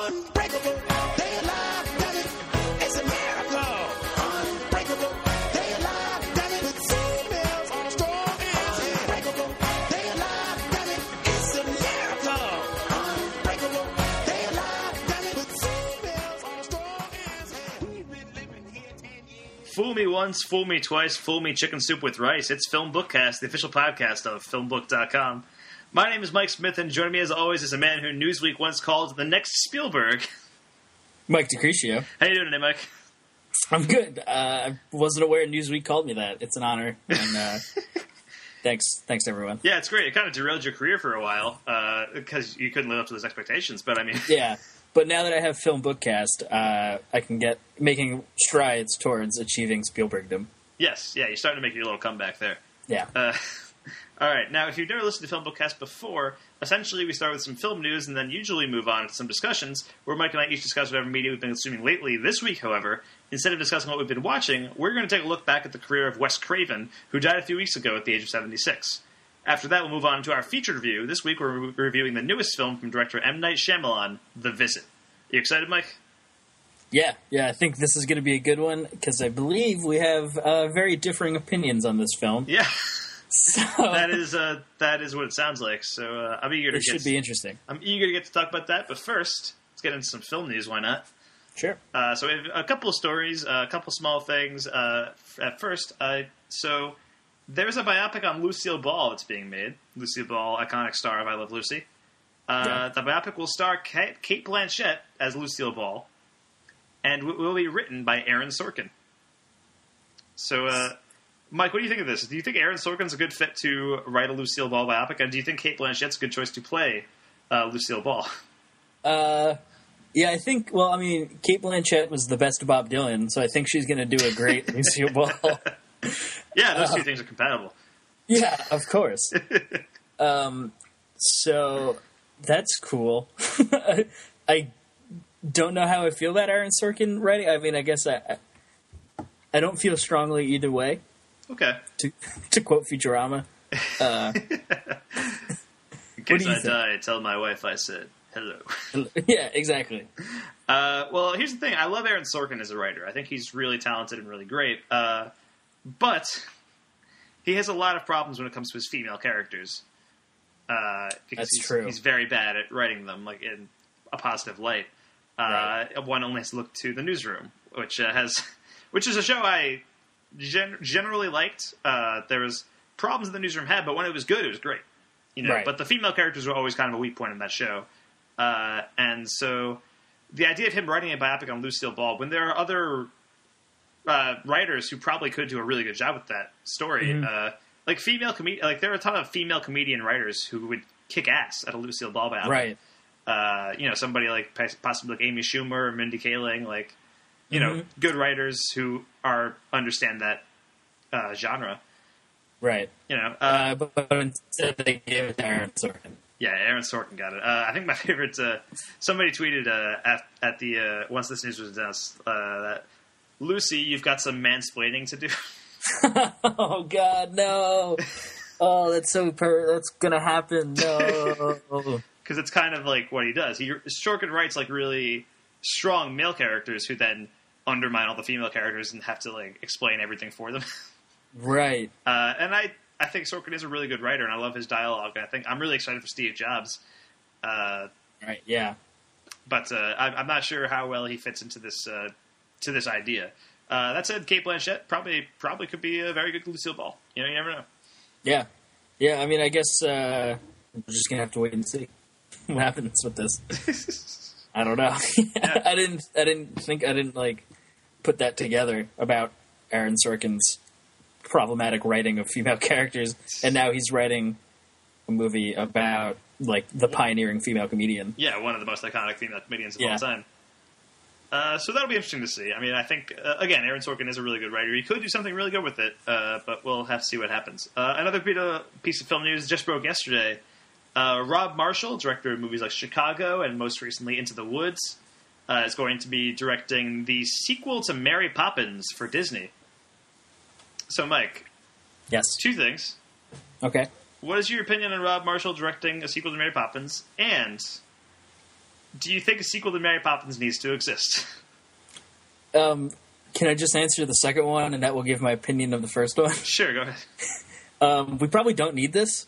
Unbreakable, they alive, damn it, it's a miracle. Unbreakable, they alive, damn it, with females are strong as unbreakable, they alive, damn it, it's a miracle. Unbreakable, they alive, damn it, with females are strong as we've been living here 10 years. Fool me once, fool me twice, fool me chicken soup with rice. It's Film Bookcast, the official podcast of filmbook.com. My name is Mike Smith, and joining me as always is a man who Newsweek once called the next Spielberg. Mike DeCrescio. How you doing today, Mike? I'm good. I wasn't aware Newsweek called me that. It's an honor. And thanks everyone. Yeah, it's great. It kind of derailed your career for a while because you couldn't live up to those expectations. But I mean, Yeah, but now that I have Film Bookcast, I can get making strides towards achieving Spielbergdom. yes, yeah, you're starting to make your little comeback there. Yeah. All right, now if you've never listened to Film Bookcast before, essentially we start with some film news and then usually move on to some discussions where Mike and I each discuss whatever media we've been consuming lately. This week, however, instead of discussing what we've been watching, we're going to take a look back at the career of Wes Craven, who died a few weeks ago at the age of 76. After that, we'll move on to our featured review. This week we're reviewing the newest film from director M. Night Shyamalan, The Visit. You excited, Mike? Yeah, I think this is going to be a good one because I believe we have very differing opinions on this film. Yeah. So that is what it sounds like. So I'm eager to it should be interesting. I'm eager to get to talk about that. But first, let's get into some film news. Why not? Sure. So we have a couple of stories, a couple small things. At first, so there's a biopic on Lucille Ball that's being made. Lucille Ball, iconic star of I Love Lucy. The biopic will star Kate Blanchett as Lucille Ball, and will be written by Aaron Sorkin. So. Mike, what do you think of this? Do you think Aaron Sorkin's a good fit to write a Lucille Ball biopic? And do you think Kate Blanchett's a good choice to play Lucille Ball? Yeah, I think, well, I mean, Kate Blanchett was the best of Bob Dylan, so I think she's going to do a great Lucille Ball. Yeah, those two things are compatible. Yeah, of course. So that's cool. I don't know how I feel about Aaron Sorkin writing. I mean, I guess I don't feel strongly either way. Okay. To quote Futurama. In case I die, tell my wife I said hello. Yeah, exactly. Well, here's the thing. I love Aaron Sorkin as a writer. I think he's really talented and really great. But he has a lot of problems when it comes to his female characters. Because true. He's very bad at writing them, like in a positive light. Right. One only has to look to The Newsroom, which is a show I generally liked. There was problems that The Newsroom had, but when it was good, it was great. Right. But the female characters were always kind of a weak point in that show. And so the idea of him writing a biopic on Lucille Ball, when there are other writers who probably could do a really good job with that story, like there are a ton of female comedian writers who would kick ass at a Lucille Ball biopic. Right. Somebody like possibly like Amy Schumer or Mindy Kaling, like good writers who understand that genre. Right. But instead they gave it to Aaron Sorkin. Yeah, Aaron Sorkin got it. I think my favorite. Somebody tweeted at the once this news was announced that Lucy, you've got some mansplaining to do. Oh God, no! Oh, that's that's gonna happen. No, because it's kind of like what he does. Sorkin writes like really strong male characters who then undermine all the female characters and have to like explain everything for them. Right. And I think Sorkin is a really good writer, and I love his dialogue. And I'm really excited for Steve Jobs. Right. Yeah. But I'm not sure how well he fits into this idea. That said, Kate Blanchett probably could be a very good Lucille Ball. You never know. Yeah. Yeah. I mean, I guess we're just gonna have to wait and see what happens with this. I don't know. Yeah. I didn't like put that together about Aaron Sorkin's problematic writing of female characters, and now he's writing a movie about like the pioneering female comedian. Yeah, one of the most iconic female comedians of all time. So that'll be interesting to see. I mean, I think again, Aaron Sorkin is a really good writer. He could do something really good with it, but we'll have to see what happens. Another piece of film news just broke yesterday. Rob Marshall, director of movies like Chicago and most recently Into the Woods, is going to be directing the sequel to Mary Poppins for Disney. So, Mike. Yes. Two things. Okay. What is your opinion on Rob Marshall directing a sequel to Mary Poppins? And Do you think a sequel to Mary Poppins needs to exist? Can I just answer the second one, and that will give my opinion of the first one? Sure, go ahead. We probably don't need this.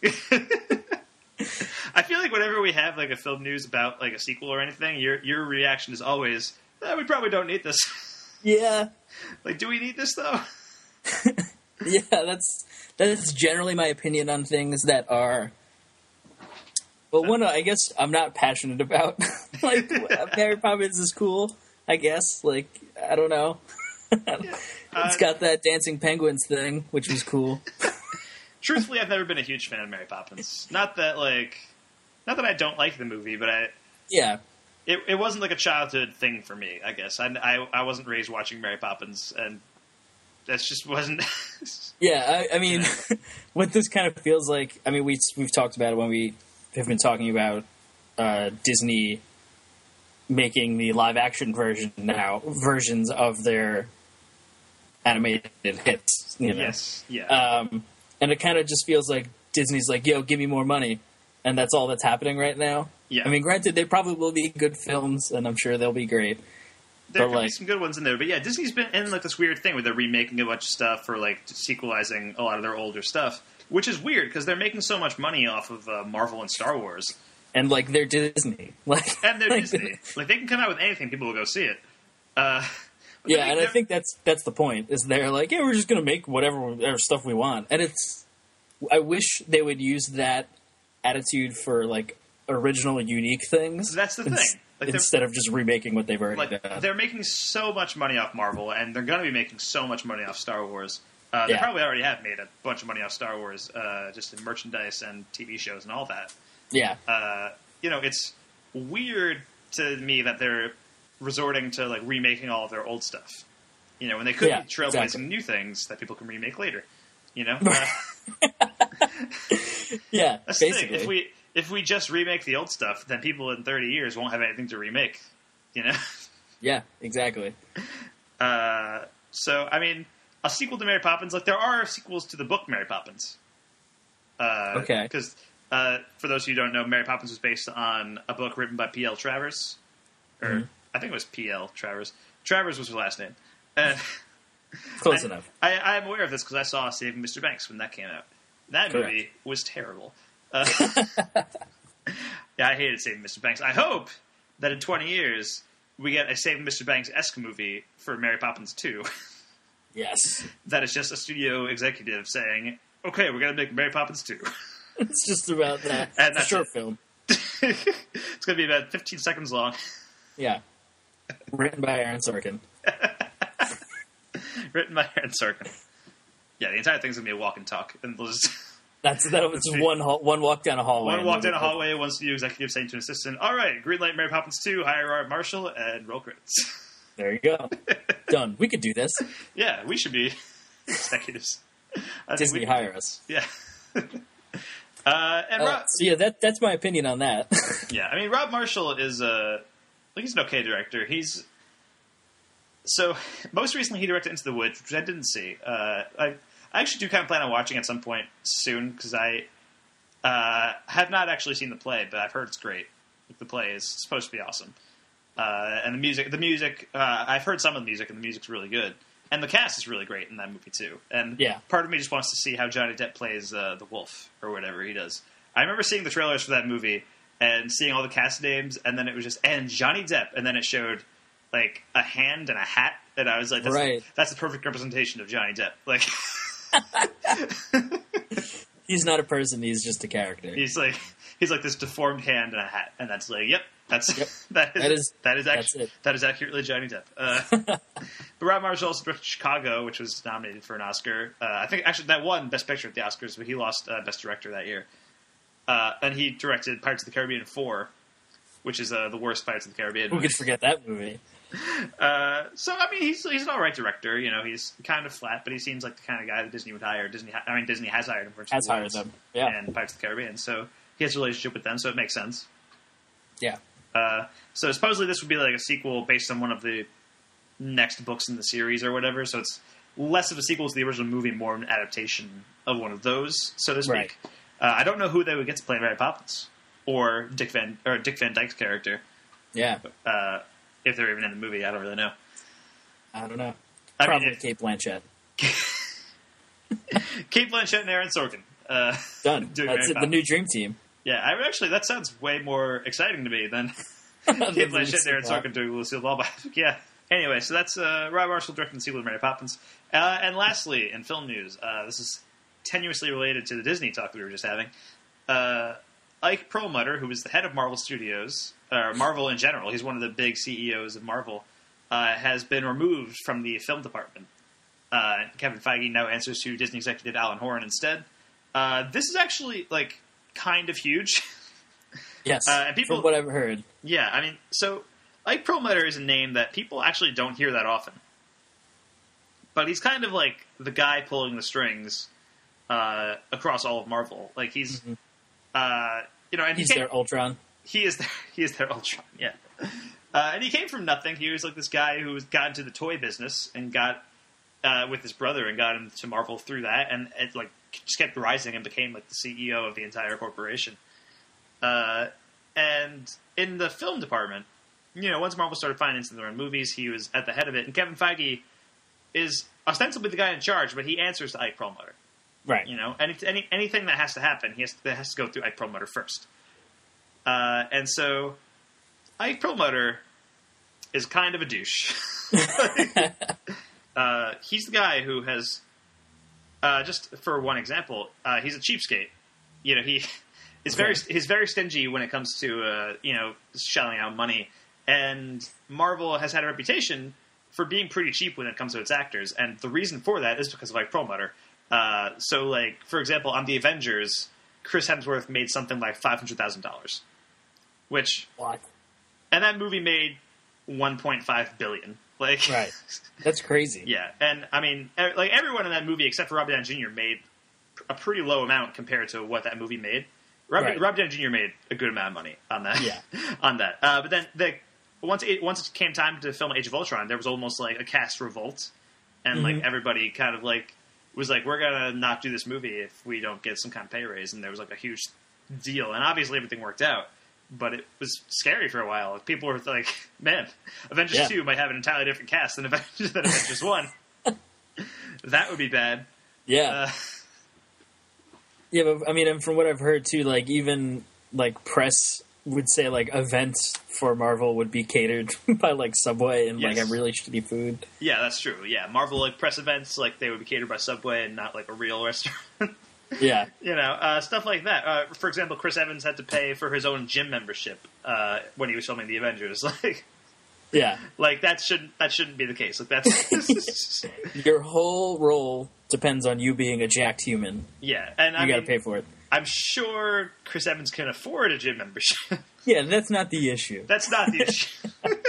I feel like whenever we have like a film news about like a sequel or anything, your reaction is always, we probably don't need this. Yeah. Like, do we need this though? Yeah, that's generally my opinion on things that are. Well, one I guess I'm not passionate about. Like, Mary Poppins is cool, I guess. Like, I don't know. It's got that dancing penguins thing, which was cool. Truthfully, I've never been a huge fan of Mary Poppins. Not that I don't like the movie, but Yeah. It wasn't like a childhood thing for me, I guess. I wasn't raised watching Mary Poppins, and that just wasn't. Yeah, I mean, what this kind of feels like. I mean, we've talked about it when we have been talking about Disney making the live action versions of their animated hits. You know? Yes, yeah. And it kind of just feels like Disney's like, "Yo, give me more money," and that's all that's happening right now. Yeah. I mean, granted, they probably will be good films, and I'm sure they'll be great. There could be some good ones in there, but yeah, Disney's been in like this weird thing where they're remaking a bunch of stuff or like sequelizing a lot of their older stuff, which is weird because they're making so much money off of Marvel and Star Wars, And like they're Disney, and they're Disney. Like they can come out with anything, people will go see it. Yeah, and I think that's the point. Is they're like, yeah, we're just gonna make whatever stuff we want, and it's. I wish they would use that attitude for like original, unique things. That's the thing. Like instead of just remaking what they've already done. They're making so much money off Marvel, and they're going to be making so much money off Star Wars. They probably already have made a bunch of money off Star Wars, just in merchandise and TV shows and all that. Yeah. It's weird to me that they're resorting to like remaking all of their old stuff. When they could be trailblazing new things that people can remake later. Yeah, that's basically. the thing. If we just remake the old stuff, then people in 30 years won't have anything to remake. Yeah, exactly. So I mean, a sequel to Mary Poppins, like there are sequels to the book Mary Poppins. Okay. Because for those of you who don't know, Mary Poppins was based on a book written by P.L. Travers, or I think it was P.L. Travers. Travers was her last name. And Close enough. I'm aware of this because I saw Saving Mr. Banks when that came out. That movie was terrible. Yeah, I hated Saving Mr. Banks. I hope that in 20 years we get a Saving Mr. Banks-esque movie for Mary Poppins 2. Yes. That is just a studio executive saying, okay, we're going to make Mary Poppins 2. It's just about that. And it's a short film. It's going to be about 15 seconds long. Yeah. Written by Aaron Sorkin. Written by Aaron Sorkin. Yeah, the entire thing's going to be a walk and talk. And they'll just... It's one walk down a hallway. One walk down a hallway, one studio executive saying to an assistant, all right, greenlight Mary Poppins 2, hire Robert Marshall, and roll credits. There you go. Done. We could do this. Yeah, we should be executives. Disney hire us. Yeah. That's my opinion on that. Yeah, I mean, Rob Marshall is he's an okay director. So, most recently he directed Into the Woods, which I didn't see. I actually do kind of plan on watching at some point soon, because I have not actually seen the play, but I've heard it's great. The play is supposed to be awesome. And the music, I've heard some of the music, and the music's really good. And the cast is really great in that movie, too. And part of me just wants to see how Johnny Depp plays the wolf, or whatever he does. I remember seeing the trailers for that movie, and seeing all the cast names, and then it was just, and Johnny Depp, and then it showed, like, a hand and a hat, and I was like, that's the perfect representation of Johnny Depp. Like... He's not a person, he's just a character. He's like this deformed hand and a hat, and that's like, that is accurately Johnny Depp. But Rob Marshall also directed Chicago, which was nominated for an Oscar. I think actually that won Best Picture at the Oscars, but he lost Best Director that year. And he directed Pirates of the Caribbean 4, which is the worst Pirates of the Caribbean movie. Who could forget that movie? So I mean, he's an all right director. He's kind of flat, but he seems like the kind of guy that Disney would hire. Disney has hired him for hired them, and Pirates of the Caribbean. So he has a relationship with them, so it makes sense. Yeah. So supposedly this would be like a sequel based on one of the next books in the series or whatever. So it's less of a sequel to the original movie, more of an adaptation of one of those, so to speak. Right. I don't know who they would get to play Mary Poppins or Dick Van Dyke's character. Yeah. If they're even in the movie, I don't really know. I don't know. I Probably mean, Kate Blanchett. Kate Blanchett and Aaron Sorkin. Done. doing That's Mary it, the new Poppins. dream team. Yeah, that sounds way more exciting to me than Kate Blanchett and Aaron Sorkin doing Lucille Ball biopic. Yeah. Anyway, so that's Rob Marshall directing the sequel to Mary Poppins. And lastly, in film news, this is tenuously related to the Disney talk that we were just having. Ike Perlmutter, who is the head of Marvel Studios, or Marvel in general, he's one of the big CEOs of Marvel, has been removed from the film department. Kevin Feige now answers to Disney executive Alan Horn instead. This is actually, like, kind of huge. Yes, and people, from what I've heard. Yeah, I mean, so Ike Perlmutter is a name that people actually don't hear that often. But he's kind of like the guy pulling the strings across all of Marvel. Like, he's, and He's their Ultron. He is their Ultron, yeah. And he came from nothing. He was like this guy who got into the toy business and got with his brother and got into Marvel through that, and it like just kept rising and became like the CEO of the entire corporation. And in the film department, once Marvel started financing their own movies, he was at the head of it. And Kevin Feige is ostensibly the guy in charge, but he answers to Ike Perlmutter. Right. Anything that has to happen, that has to go through Ike Perlmutter first. And so Ike Perlmutter is kind of a douche. He's the guy who has, just for one example, he's a cheapskate. He's very stingy when it comes to shelling out money, and Marvel has had a reputation for being pretty cheap when it comes to its actors, and the reason for that is because of Ike Perlmutter. So, like, for example, on the Avengers, Chris Hemsworth made something like $500,000, which, What? and that movie made $1.5 billion. Like, Right. That's crazy. yeah, and I mean, like everyone in that movie except for Robert Downey Jr. made a pretty low amount compared to what that movie made. Right. Robert Downey Jr. made a good amount of money on that. Yeah. on that. But then once it came time to film Age of Ultron, there was almost like a cast revolt, and like everybody kind of like was like, we're gonna not do this movie if we don't get some kind of pay raise, and there was like a huge deal, and obviously everything worked out. But it was scary for a while. Like, people were like, man, Avengers 2 might have an entirely different cast than Avengers 1. That would be bad. Yeah. Yeah, but I mean, and from what I've heard too, like even like press would say like events for Marvel would be catered by like Subway and like Yes. a really shitty food. Yeah, that's true. Yeah, Marvel like press events, like they would be catered by Subway and not like a real restaurant. Yeah. Stuff like that. For example, Chris Evans had to pay for his own gym membership when he was filming the Avengers. Yeah. Like that shouldn't be the case. Like that's Your whole role depends on you being a jacked human. yeah, and You got to pay for it. I'm sure Chris Evans can afford a gym membership. Yeah, that's not the issue. That's not the issue.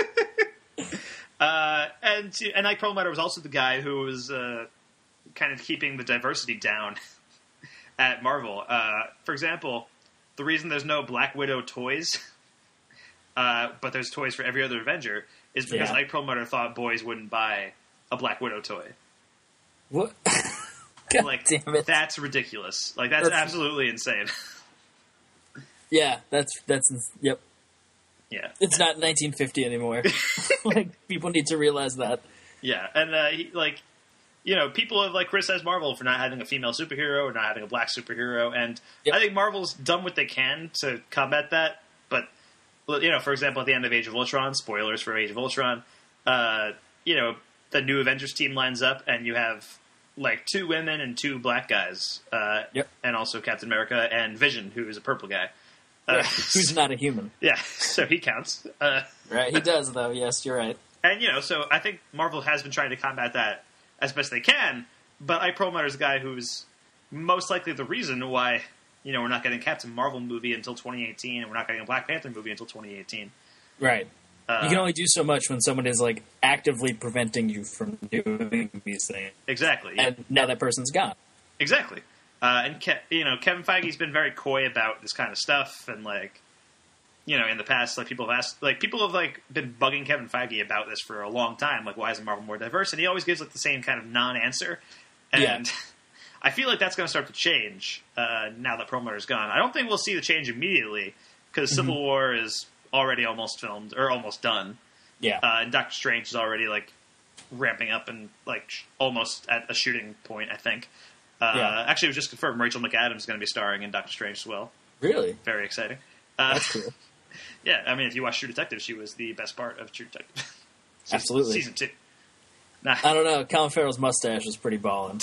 And Ike Perlmutter was also the guy who was kind of keeping the diversity down at Marvel. For example, the reason there's no Black Widow toys, but there's toys for every other Avenger, is because Yeah. Ike Perlmutter thought boys wouldn't buy a Black Widow toy. What? God Like, damn it. that's ridiculous. Like, that's That's- absolutely insane. Yeah, that's yep. Yeah. It's not 1950 anymore. Like people need to realize that. Yeah, and people have like criticized Marvel for not having a female superhero or not having a black superhero, and Yep. I think Marvel's done what they can to combat that. But for example, at the end of Age of Ultron, spoilers for Age of Ultron, the new Avengers team lines up, and you have like 2 women and 2 black guys, Yep. and also Captain America and Vision, who is a purple guy. Who's not a human? Yeah, so he counts. Right, he does though. Yes, you're right. And, so I think Marvel has been trying to combat that as best they can, but Ike Perlmutter is the guy who's most likely the reason why, we're not getting a Captain Marvel movie until 2018, and we're not getting a Black Panther movie until 2018. Right. You can only do so much when someone is like actively preventing you from doing these things. Exactly. Yeah. And now that person's gone. Exactly. And, Kevin Feige's been very coy about this kind of stuff, and, in the past, people have been bugging Kevin Feige about this for a long time. Like, why isn't Marvel more diverse? And he always gives, the same kind of non-answer. And Yeah. I feel like that's going to start to change now that Perlmutter's gone. I don't think we'll see the change immediately, because Civil War is already almost filmed or almost done. Yeah. And Doctor Strange is already like ramping up and like almost at a shooting point, I think. Actually, it was just confirmed Rachel McAdams is going to be starring in Doctor Strange as well. Really? Very exciting. That's cool. Yeah, I mean, if you watch True Detective, she was the best part of True Detective. Absolutely. Season 2. Nah. I don't know. Colin Farrell's mustache was pretty ballin'.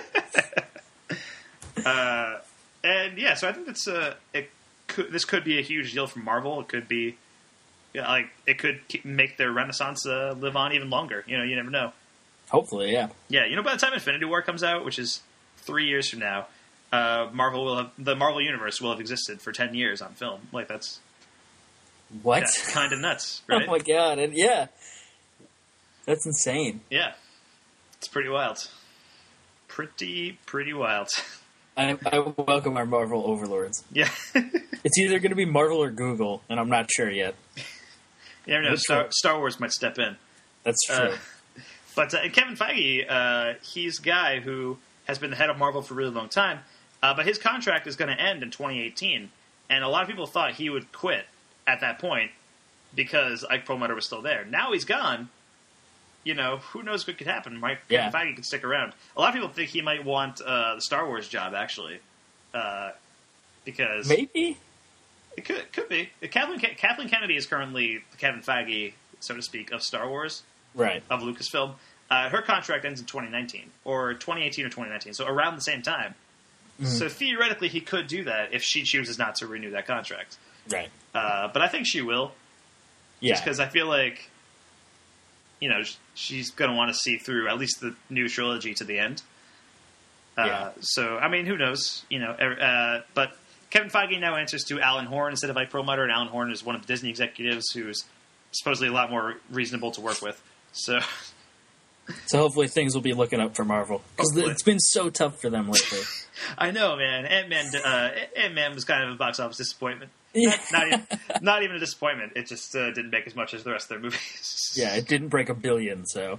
And yeah, so I think that's this could be a huge deal for Marvel. It could be it could make their renaissance live on even longer. You know, you never know. Hopefully, yeah. Yeah, you know, by the time Infinity War comes out, which is 3 years from now, the Marvel Universe will have existed for 10 years on film. Like that's What? kind of nuts, right? Oh my god! And yeah, that's insane. Yeah, it's pretty wild. Pretty wild. I welcome our Marvel overlords. Yeah. It's either going to be Marvel or Google, and I'm not sure yet. You never know. Star Wars might step in. That's true. But Kevin Feige, he's a guy who has been the head of Marvel for a really long time, but his contract is going to end in 2018, and a lot of people thought he would quit at that point because Ike Perlmutter was still there. Now he's gone. You know, who knows what could happen? Kevin Feige could stick around. A lot of people think he might want the Star Wars job, actually, because Maybe? it could be. Kathleen Kennedy is currently the Kevin Feige, so to speak, of Star Wars, Right. of Lucasfilm. Her contract ends in 2019, or 2018 or 2019, so around the same time. Mm-hmm. So theoretically, he could do that if she chooses not to renew that contract. Right. But I think she will, Yeah. just because I feel like, you know, she's going to want to see through at least the new trilogy to the end. Yeah. So, I mean, who knows? You know, but Kevin Feige now answers to Alan Horn instead of Ike Perlmutter, and Alan Horn is one of the Disney executives who's supposedly a lot more reasonable to work with. So, So hopefully things will be looking up for Marvel. Because Hopefully. it's been so tough for them lately. I know, man. Ant-Man was kind of a box office disappointment. Yeah. Not even a disappointment. It just didn't make as much as the rest of their movies. Yeah, it didn't break $1 billion, so.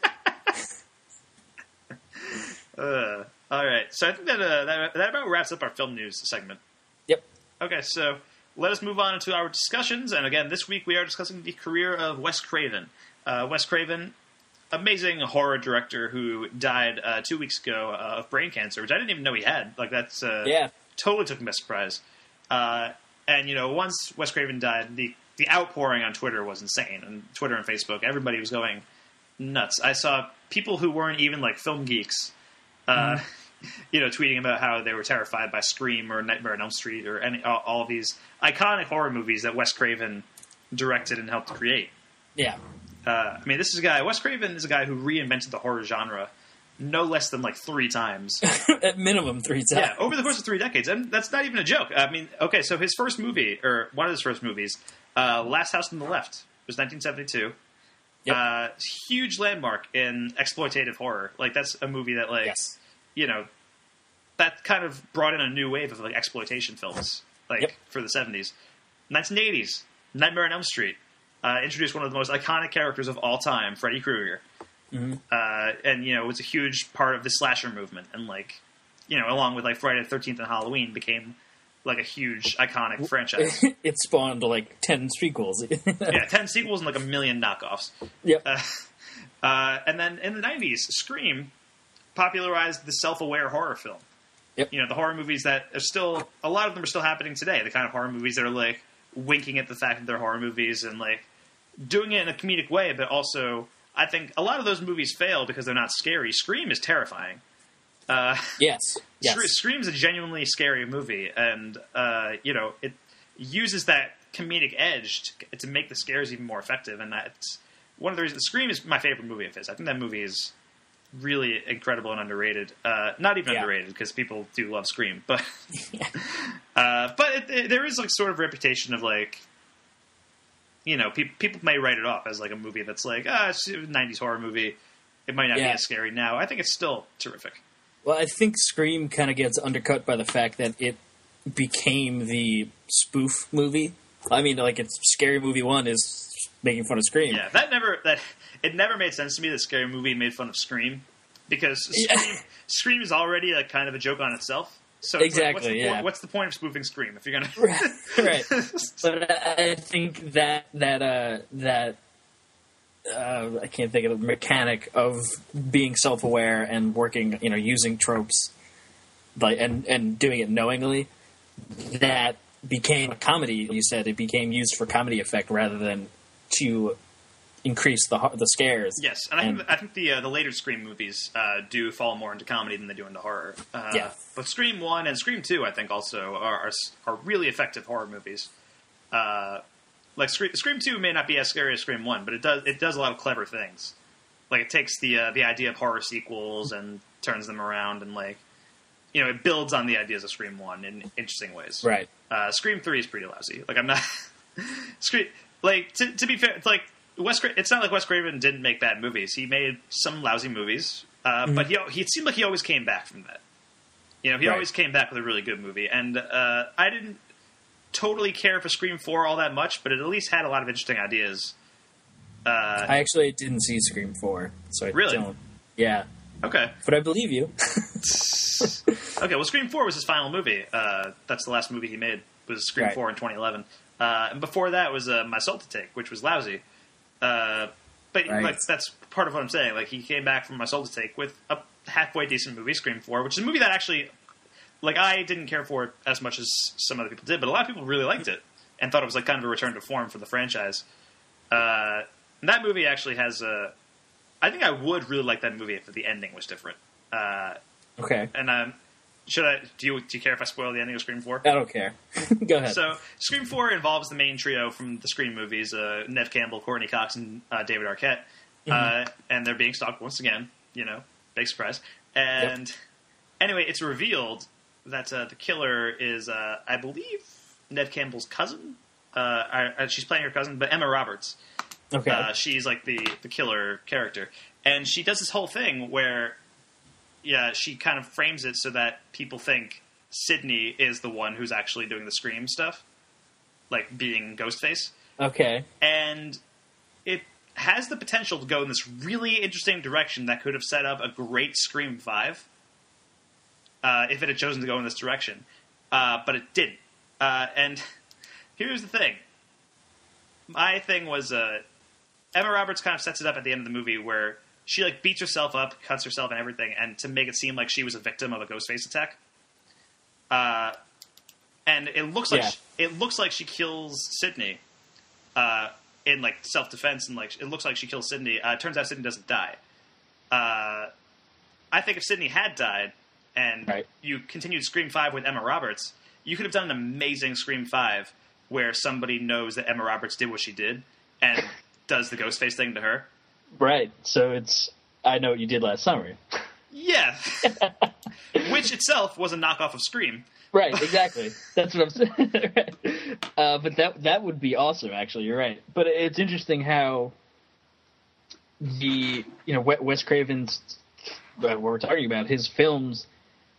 All right. So I think that about wraps up our film news segment. Yep. Okay, so let us move on into our discussions. And again, this week we are discussing the career of Wes Craven. Wes Craven, amazing horror director who died 2 weeks ago of brain cancer, which I didn't even know he had. Like, that's Yeah. totally took me by surprise. And, you know, once Wes Craven died, the outpouring on Twitter was insane. And Twitter and Facebook, everybody was going nuts. I saw people who weren't even, like, film geeks, you know, tweeting about how they were terrified by Scream or Nightmare on Elm Street or all of these iconic horror movies that Wes Craven directed and helped create. Yeah. I mean, Wes Craven is a guy who reinvented the horror genre no less than, like, 3 times. At minimum 3 times. Yeah, over the course of 3 decades. And that's not even a joke. I mean, okay, so his first movie, or one of his first movies, Last House on the Left, was 1972. Yep. Huge landmark in exploitative horror. Like, that's a movie that, like, Yes. you know, that kind of brought in a new wave of, like, exploitation films, like, Yep. for the 70s. 1980s, Nightmare on Elm Street. Introduced one of the most iconic characters of all time, Freddy Krueger. Mm-hmm. And, you know, was a huge part of the slasher movement. And, like, you know, along with, like, Friday the 13th and Halloween became, like, a huge, iconic franchise. It spawned, like, 10 sequels. Yeah, 10 sequels and, like, 1 million knockoffs. Yep. And then in the 90s, Scream popularized the self-aware horror film. Yep. You know, the horror movies that are still, a lot of them are still happening today. The kind of horror movies that are, like, winking at the fact that they're horror movies and, like, doing it in a comedic way, but also, I think a lot of those movies fail because they're not scary. Scream is terrifying. Yes. Scream's a genuinely scary movie, and, you know, it uses that comedic edge to make the scares even more effective, and that's one of the reasons. Scream is my favorite movie of his. I think that movie is really incredible and underrated. Not even underrated, because people do love Scream, but there is, like, sort of reputation of, like, you know, people may write it off as, like, a movie that's like, it's a 90s horror movie. It might not be as scary now. I think it's still terrific. Well, I think Scream kind of gets undercut by the fact that it became the spoof movie. I mean, like, it's Scary Movie 1 is making fun of Scream. Yeah, it never made sense to me that Scary Movie made fun of Scream, because Scream is already, like, kind of a joke on itself. So it's like, Exactly, yeah. what's the point of spoofing Scream if you're gonna? Right. But I think that I can't think of the mechanic of being self-aware and working, using tropes, and doing it knowingly. That became a comedy. You said it became used for comedy effect rather than to increase the scares. Yes, and I think the later Scream movies do fall more into comedy than they do into horror. Yeah. But Scream 1 and Scream 2, I think, also are really effective horror movies. Like Scream 2 may not be as scary as Scream 1, but it does a lot of clever things. Like it takes the idea of horror sequels and turns them around, and it builds on the ideas of Scream 1 in interesting ways. Right. Scream 3 is pretty lousy. Like I'm not Scream. Like to be fair, it's like it's not like Wes Craven didn't make bad movies. He made some lousy movies, but he it seemed like he always came back from that. He always came back with a really good movie, and I didn't totally care for Scream 4 all that much, but it at least had a lot of interesting ideas. I actually didn't see Scream 4, so I Really? don't. Yeah. Okay. But I believe you. Okay, well, Scream 4 was his final movie. That's the last movie he made, was Scream Right. 4 in 2011. And before that was My Soul to Take, which was lousy. But Right. that's part of what I'm saying. Like, he came back from My Soul to Take with a halfway decent movie, Scream 4, which is a movie that actually, I didn't care for it as much as some other people did, but a lot of people really liked it and thought it was kind of a return to form for the franchise. And that movie actually has I think I would really like that movie if the ending was different. Okay. And do you care if I spoil the ending of Scream 4? I don't care. Go ahead. So, Scream 4 involves the main trio from the Scream movies, Neve Campbell, Courtney Cox, and David Arquette. And they're being stalked once again, big surprise. And anyway, it's revealed that the killer is, I believe, Neve Campbell's cousin. She's playing her cousin, but Emma Roberts. Okay. She's like the killer character. And she does this whole thing where she kind of frames it so that people think Sidney is the one who's actually doing the Scream stuff, like being Ghostface. Okay. And it has the potential to go in this really interesting direction that could have set up a great Scream 5 if it had chosen to go in this direction. But it didn't. And here's the thing. My thing was Emma Roberts kind of sets it up at the end of the movie where she beats herself up, cuts herself and everything, and to make it seem like she was a victim of a Ghostface attack. And it looks like she kills Sidney in self-defense, and it looks like she kills Sidney. It turns out Sidney doesn't die. I think if Sidney had died and you continued Scream 5 with Emma Roberts, you could have done an amazing Scream 5 where somebody knows that Emma Roberts did what she did and does the Ghostface thing to her. Right. So it's I Know What You Did Last Summer. Yeah. Which itself was a knockoff of Scream. Right, exactly. That's what I'm saying. But that would be awesome, actually. You're right. But it's interesting how Wes Craven's what we're talking about, his films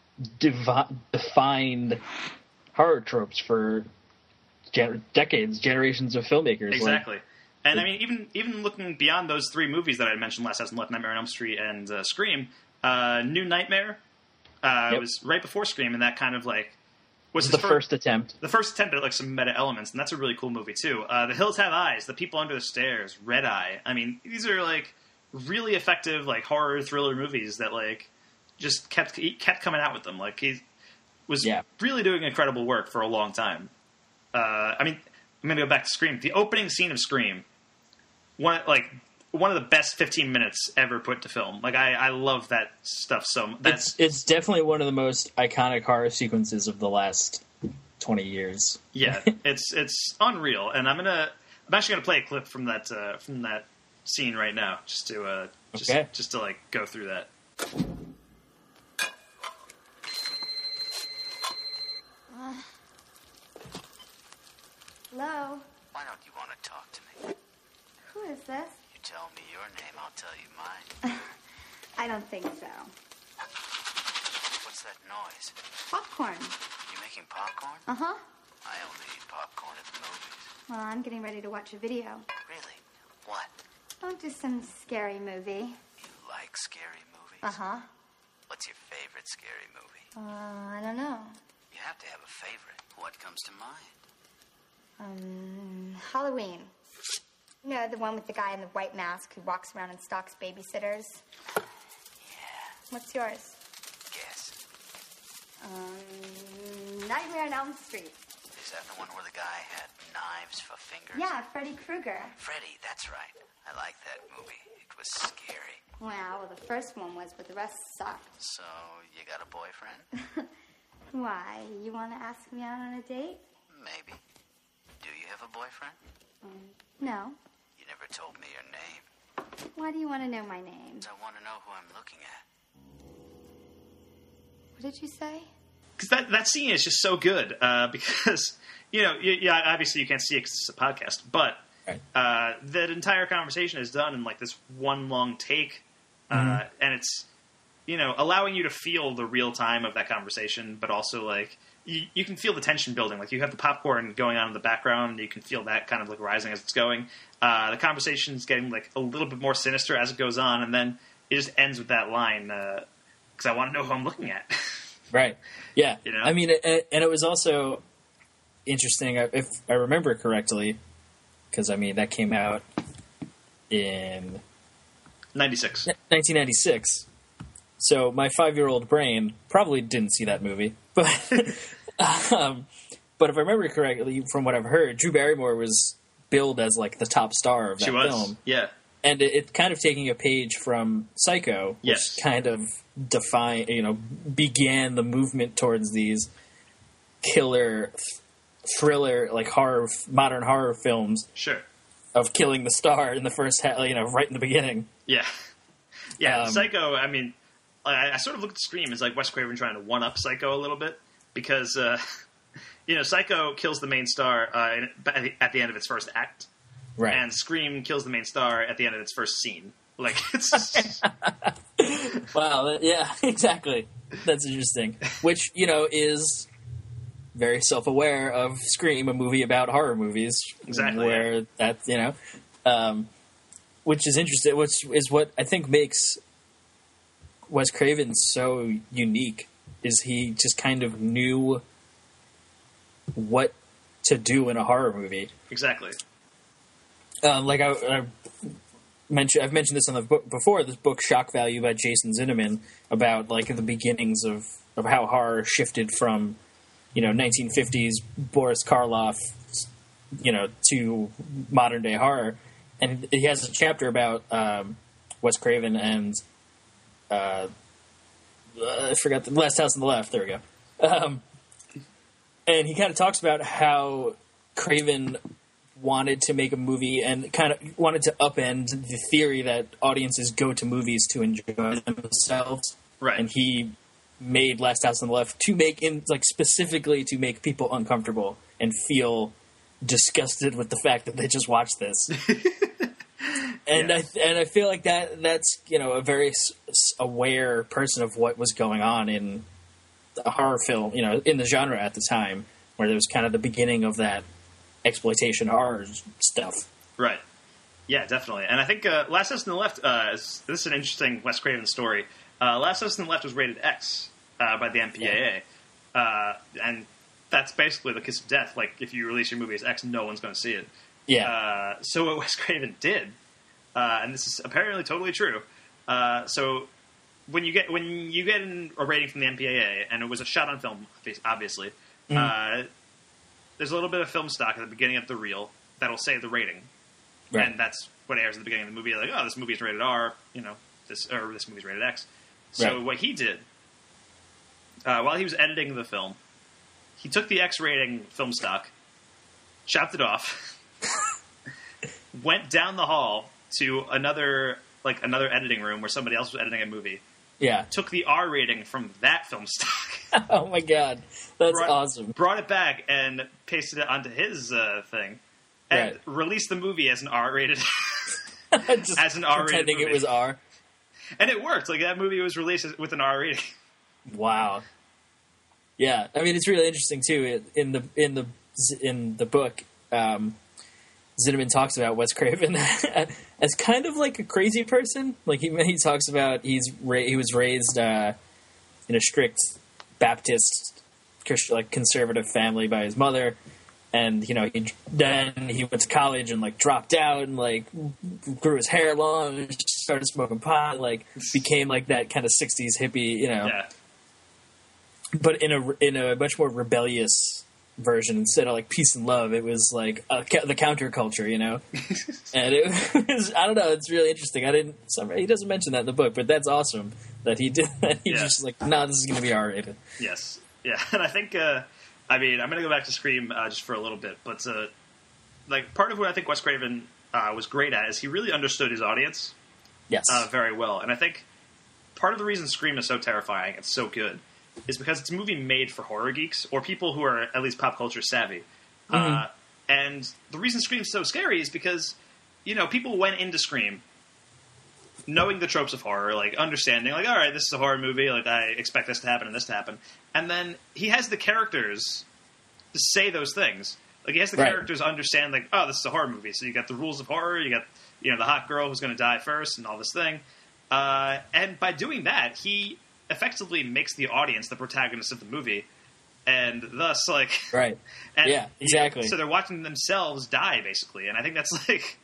defined horror tropes for decades, generations of filmmakers. Exactly. And I mean, even looking beyond those three movies that I mentioned, Last House on the Left, Nightmare on Elm Street, and Scream, New Nightmare was right before Scream, and that kind of was the first attempt. The first attempt at some meta elements, and that's a really cool movie too. The Hills Have Eyes, The People Under the Stairs, Red Eye. I mean, these are really effective horror thriller movies that just kept coming out with them. He was really doing incredible work for a long time. I mean, I'm going to go back to Scream. The opening scene of Scream, one of the best 15 minutes ever put to film. I love that stuff so much. It's definitely one of the most iconic horror sequences of the last 20 years. Yeah, it's unreal. And I'm actually gonna play a clip from that scene right now, just to go through that. Hello? Why don't you want to talk to me? Who is this? You tell me your name, I'll tell you mine. I don't think so. What's that noise? Popcorn. You making popcorn? Uh-huh. I only eat popcorn at the movies. Well, I'm getting ready to watch a video. Really? What? Oh, just some scary movie. You like scary movies? Uh-huh. What's your favorite scary movie? I don't know. You have to have a favorite. What comes to mind? Halloween. You know, the one with the guy in the white mask who walks around and stalks babysitters. Yeah. What's yours? Guess. Nightmare on Elm Street. Is that the one where the guy had knives for fingers? Yeah, Freddy Krueger. Freddy, that's right. I like that movie. It was scary. Well, the first one was, but the rest sucked. So, you got a boyfriend? Why? You want to ask me out on a date? Maybe. Do you have a boyfriend? No. You never told me your name. Why do you want to know my name? I want to know who I'm looking at. What did you say? Because that scene is just so good. Because, yeah, obviously you can't see it because it's a podcast, but Right. that entire conversation is done in like this one long take, and it's allowing you to feel the real time of that conversation, but also like you can feel the tension building. Like you have the popcorn going on in the background, and you can feel that kind of like rising as it's going. The conversation's getting like a little bit more sinister as it goes on, and then it just ends with that line because I want to know who I'm looking at. Right. Yeah. I mean, and it was also interesting, if I remember correctly, because, I mean, that came out in 96. 1996. So my 5-year-old brain probably didn't see that movie. But but if I remember correctly, from what I've heard, Drew Barrymore was billed as, like, the top star of that She was. film. Yeah. And it kind of taking a page from Psycho, which Yes. kind of began the movement towards these killer, thriller, like modern horror films Sure. of killing the star in the first half, right in the beginning. Yeah. Yeah, Psycho, I mean, I sort of look at Scream as like Wes Craven trying to one-up Psycho a little bit, because, Psycho kills the main star at the end of its first act, Right. and Scream kills the main star at the end of its first scene. Like, it's... Wow, yeah, exactly. That's interesting. Which, is very self-aware of Scream, a movie about horror movies. Exactly, Where that's, which is interesting, which is what I think makes Wes Craven so unique, is he just kind of knew what to do in a horror movie. Exactly. Like I've mentioned this on the book before. This book, Shock Value, by Jason Zinnemann, about like the beginnings of how horror shifted from 1950s Boris Karloff, to modern day horror. And he has a chapter about Wes Craven and I forgot the Last House on the Left. There we go. And he kind of talks about how Craven wanted to make a movie and kind of wanted to upend the theory that audiences go to movies to enjoy themselves. Right. And he made Last House on the Left to make specifically to make people uncomfortable and feel disgusted with the fact that they just watched this. And Yeah. I feel like that's a very aware person of what was going on in a horror film, in the genre at the time, where there was kind of the beginning of that exploitation horror stuff. Right. Yeah, definitely. And I think Last House on the Left, this is an interesting Wes Craven story. Last House on the Left was rated X by the MPAA. And that's basically the kiss of death. Like, if you release your movie as X, no one's going to see it. Yeah. So what Wes Craven did, and this is apparently totally true, so when you get a rating from the MPAA, and it was a shot on film, obviously, there's a little bit of film stock at the beginning of the reel that'll say the rating. Right. And that's what airs at the beginning of the movie. Like, oh, this movie is rated R, this movie's rated X. So Right. what he did, while he was editing the film, he took the X rating film stock, chopped it off, went down the hall to another editing room where somebody else was editing a movie, Yeah. took the R rating from that film stock, Oh my god, that's awesome. brought it back and pasted it onto his thing, and Right. released the movie as an R-rated, Just as an R-rated pretending movie. it was R. And it worked. Like, that movie was released with an R rating. Wow. Yeah, I mean, it's really interesting too. In the book, Zinnemann talks about Wes Craven as kind of like a crazy person. Like he talks about he was raised in a strict Baptist, like conservative family by his mother, and then he went to college and like dropped out and like grew his hair long, and started smoking pot, like became like that kind of 60s hippie, Yeah. But in a much more rebellious version. Instead of like peace and love, it was like the counterculture, and it was, I don't know, it's really interesting. He doesn't mention that in the book, but that's awesome that he did that. He's just like, no, this is going to be R-rated. Yes. Yeah. And I think, I'm going to go back to Scream just for a little bit, but like part of what I think Wes Craven was great at is he really understood his audience very well. And I think part of the reason Scream is so terrifying, it's so good, is because it's a movie made for horror geeks or people who are at least pop culture savvy. Mm-hmm. And the reason Scream's so scary is because, people went into Scream knowing the tropes of horror, like understanding, like, all right, this is a horror movie, like I expect this to happen and this to happen. And then he has the characters to say those things. Like he has the characters understand, like, oh, this is a horror movie. So you got the rules of horror, you got, the hot girl who's going to die first and all this thing. And by doing that, he effectively makes the audience the protagonist of the movie, and thus, like... Right. And, yeah, exactly. So they're watching themselves die, basically, and I think that's, like,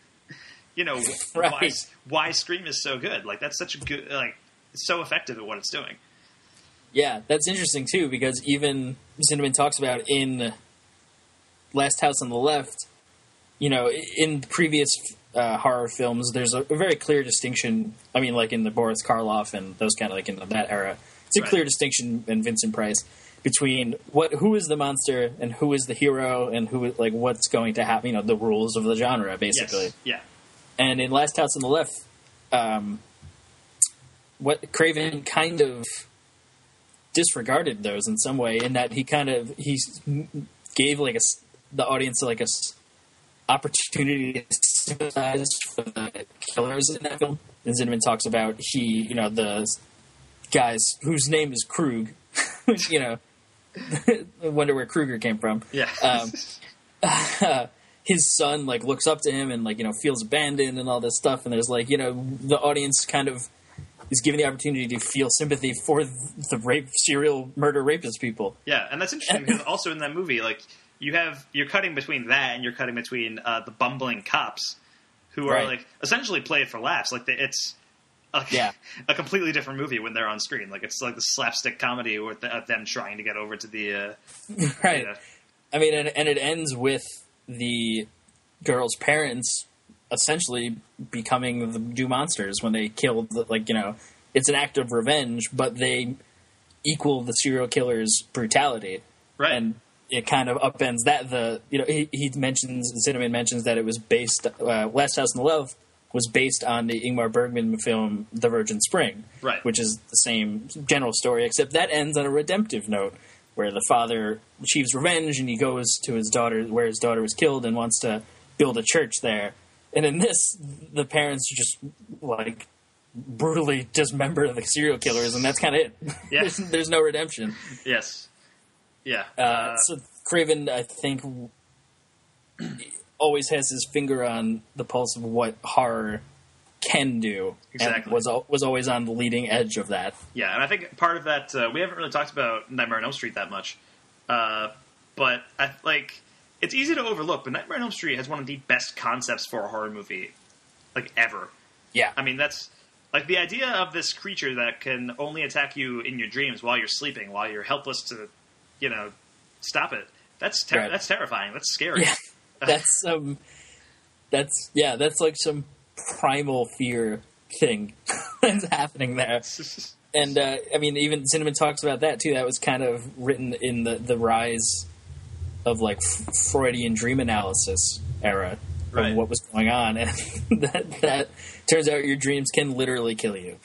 why Scream is so good. Like, that's such a good... Like, it's so effective at what it's doing. Yeah, that's interesting, too, because even Zinnemann talks about in Last House on the Left, in previous... horror films, there's a very clear distinction. I mean, like in the Boris Karloff and those kind of like in that era, it's a clear distinction in Vincent Price between who is the monster and who is the hero and like what's going to happen. The rules of the genre, basically. Yes. Yeah. And in Last House on the Left, what Craven kind of disregarded those in some way, in that he gave like the audience like a opportunity to sympathize for the killers in that film. And Zinnemann talks about the guys whose name is Krug, I wonder where Kruger came from. Yeah. His son like looks up to him and like feels abandoned and all this stuff, and there's like the audience kind of is given the opportunity to feel sympathy for the serial murder rapist people. Yeah, and that's interesting because also in that movie, like you're cutting between that and you're cutting between the bumbling cops who are like essentially played for laughs. Like it's a completely different movie when they're on screen. Like it's like the slapstick comedy with them trying to get over to the right. I mean, and it ends with the girl's parents essentially becoming the new monsters when they kill it's an act of revenge, but they equal the serial killer's brutality. Right. And it kind of upends that. Zinnemann mentions that it was based, Last House on the Left was based on the Ingmar Bergman film The Virgin Spring, right, which is the same general story, except that ends on a redemptive note, where the father achieves revenge and he goes to his daughter, where his daughter was killed, and wants to build a church there. And in this, the parents just like brutally dismember the serial killers, and that's kind of it. Yeah. There's no redemption. Yes. Yeah. So Craven, I think, always has his finger on the pulse of what horror can do. Exactly. And was always on the leading edge of that. Yeah, and I think part of that, we haven't really talked about Nightmare on Elm Street that much. But it's easy to overlook, but Nightmare on Elm Street has one of the best concepts for a horror movie, like, ever. Yeah. I mean, that's, like, the idea of this creature that can only attack you in your dreams while you're sleeping, while you're helpless to, stop it. That's terrifying. That's scary. Yeah. That's like some primal fear thing that's happening there. And, I mean, even Zinnemann talks about that, too. That was kind of written in the rise of, like, Freudian dream analysis era of what was going on. And that turns out your dreams can literally kill you,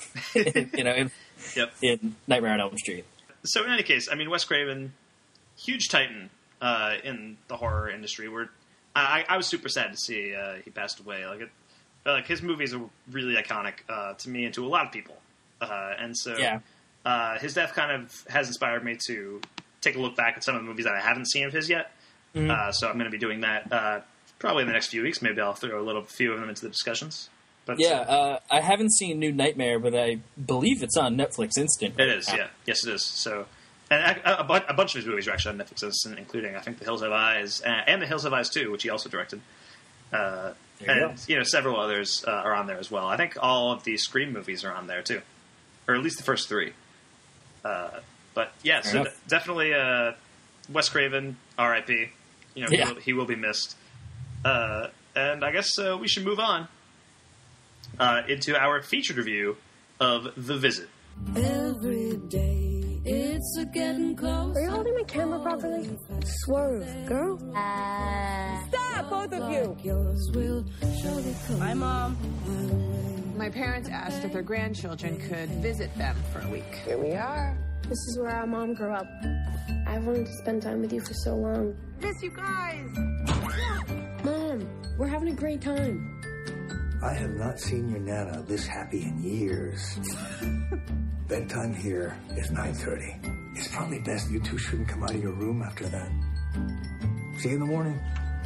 in Nightmare on Elm Street. So, in any case, I mean, Wes Craven, huge titan in the horror industry. I was super sad to see he passed away. Like his movies are really iconic to me and to a lot of people. And so his death kind of has inspired me to take a look back at some of the movies that I haven't seen of his yet. Mm-hmm. So I'm going to be doing that probably in the next few weeks. Maybe I'll throw a few of them into the discussions. But I haven't seen New Nightmare, but I believe it's on Netflix Instant. it is. Yeah, yes, it is. So, and a bunch of his movies are actually on Netflix Instant, including I think The Hills Have Eyes and The Hills Have Eyes 2, which he also directed. There you And several others are on there as well. I think all of the Scream movies are on there too, or at least the first 3. But yeah, Fair so enough. definitely Wes Craven, R.I.P. Yeah. He will be missed. And I guess we should move on into our featured review of The Visit. Every day it's a getting close. Are you holding my camera properly? Swerve, girl. Stop, both of you. Yours will surely come. Hi, Mom. My parents asked if their grandchildren could visit them for a week. Here we are. This is where our mom grew up. I've wanted to spend time with you for so long. Miss you guys. Mom, we're having a great time. I have not seen your Nana this happy in years. Bedtime here is 9:30. It's probably best you two shouldn't come out of your room after that. See you in the morning.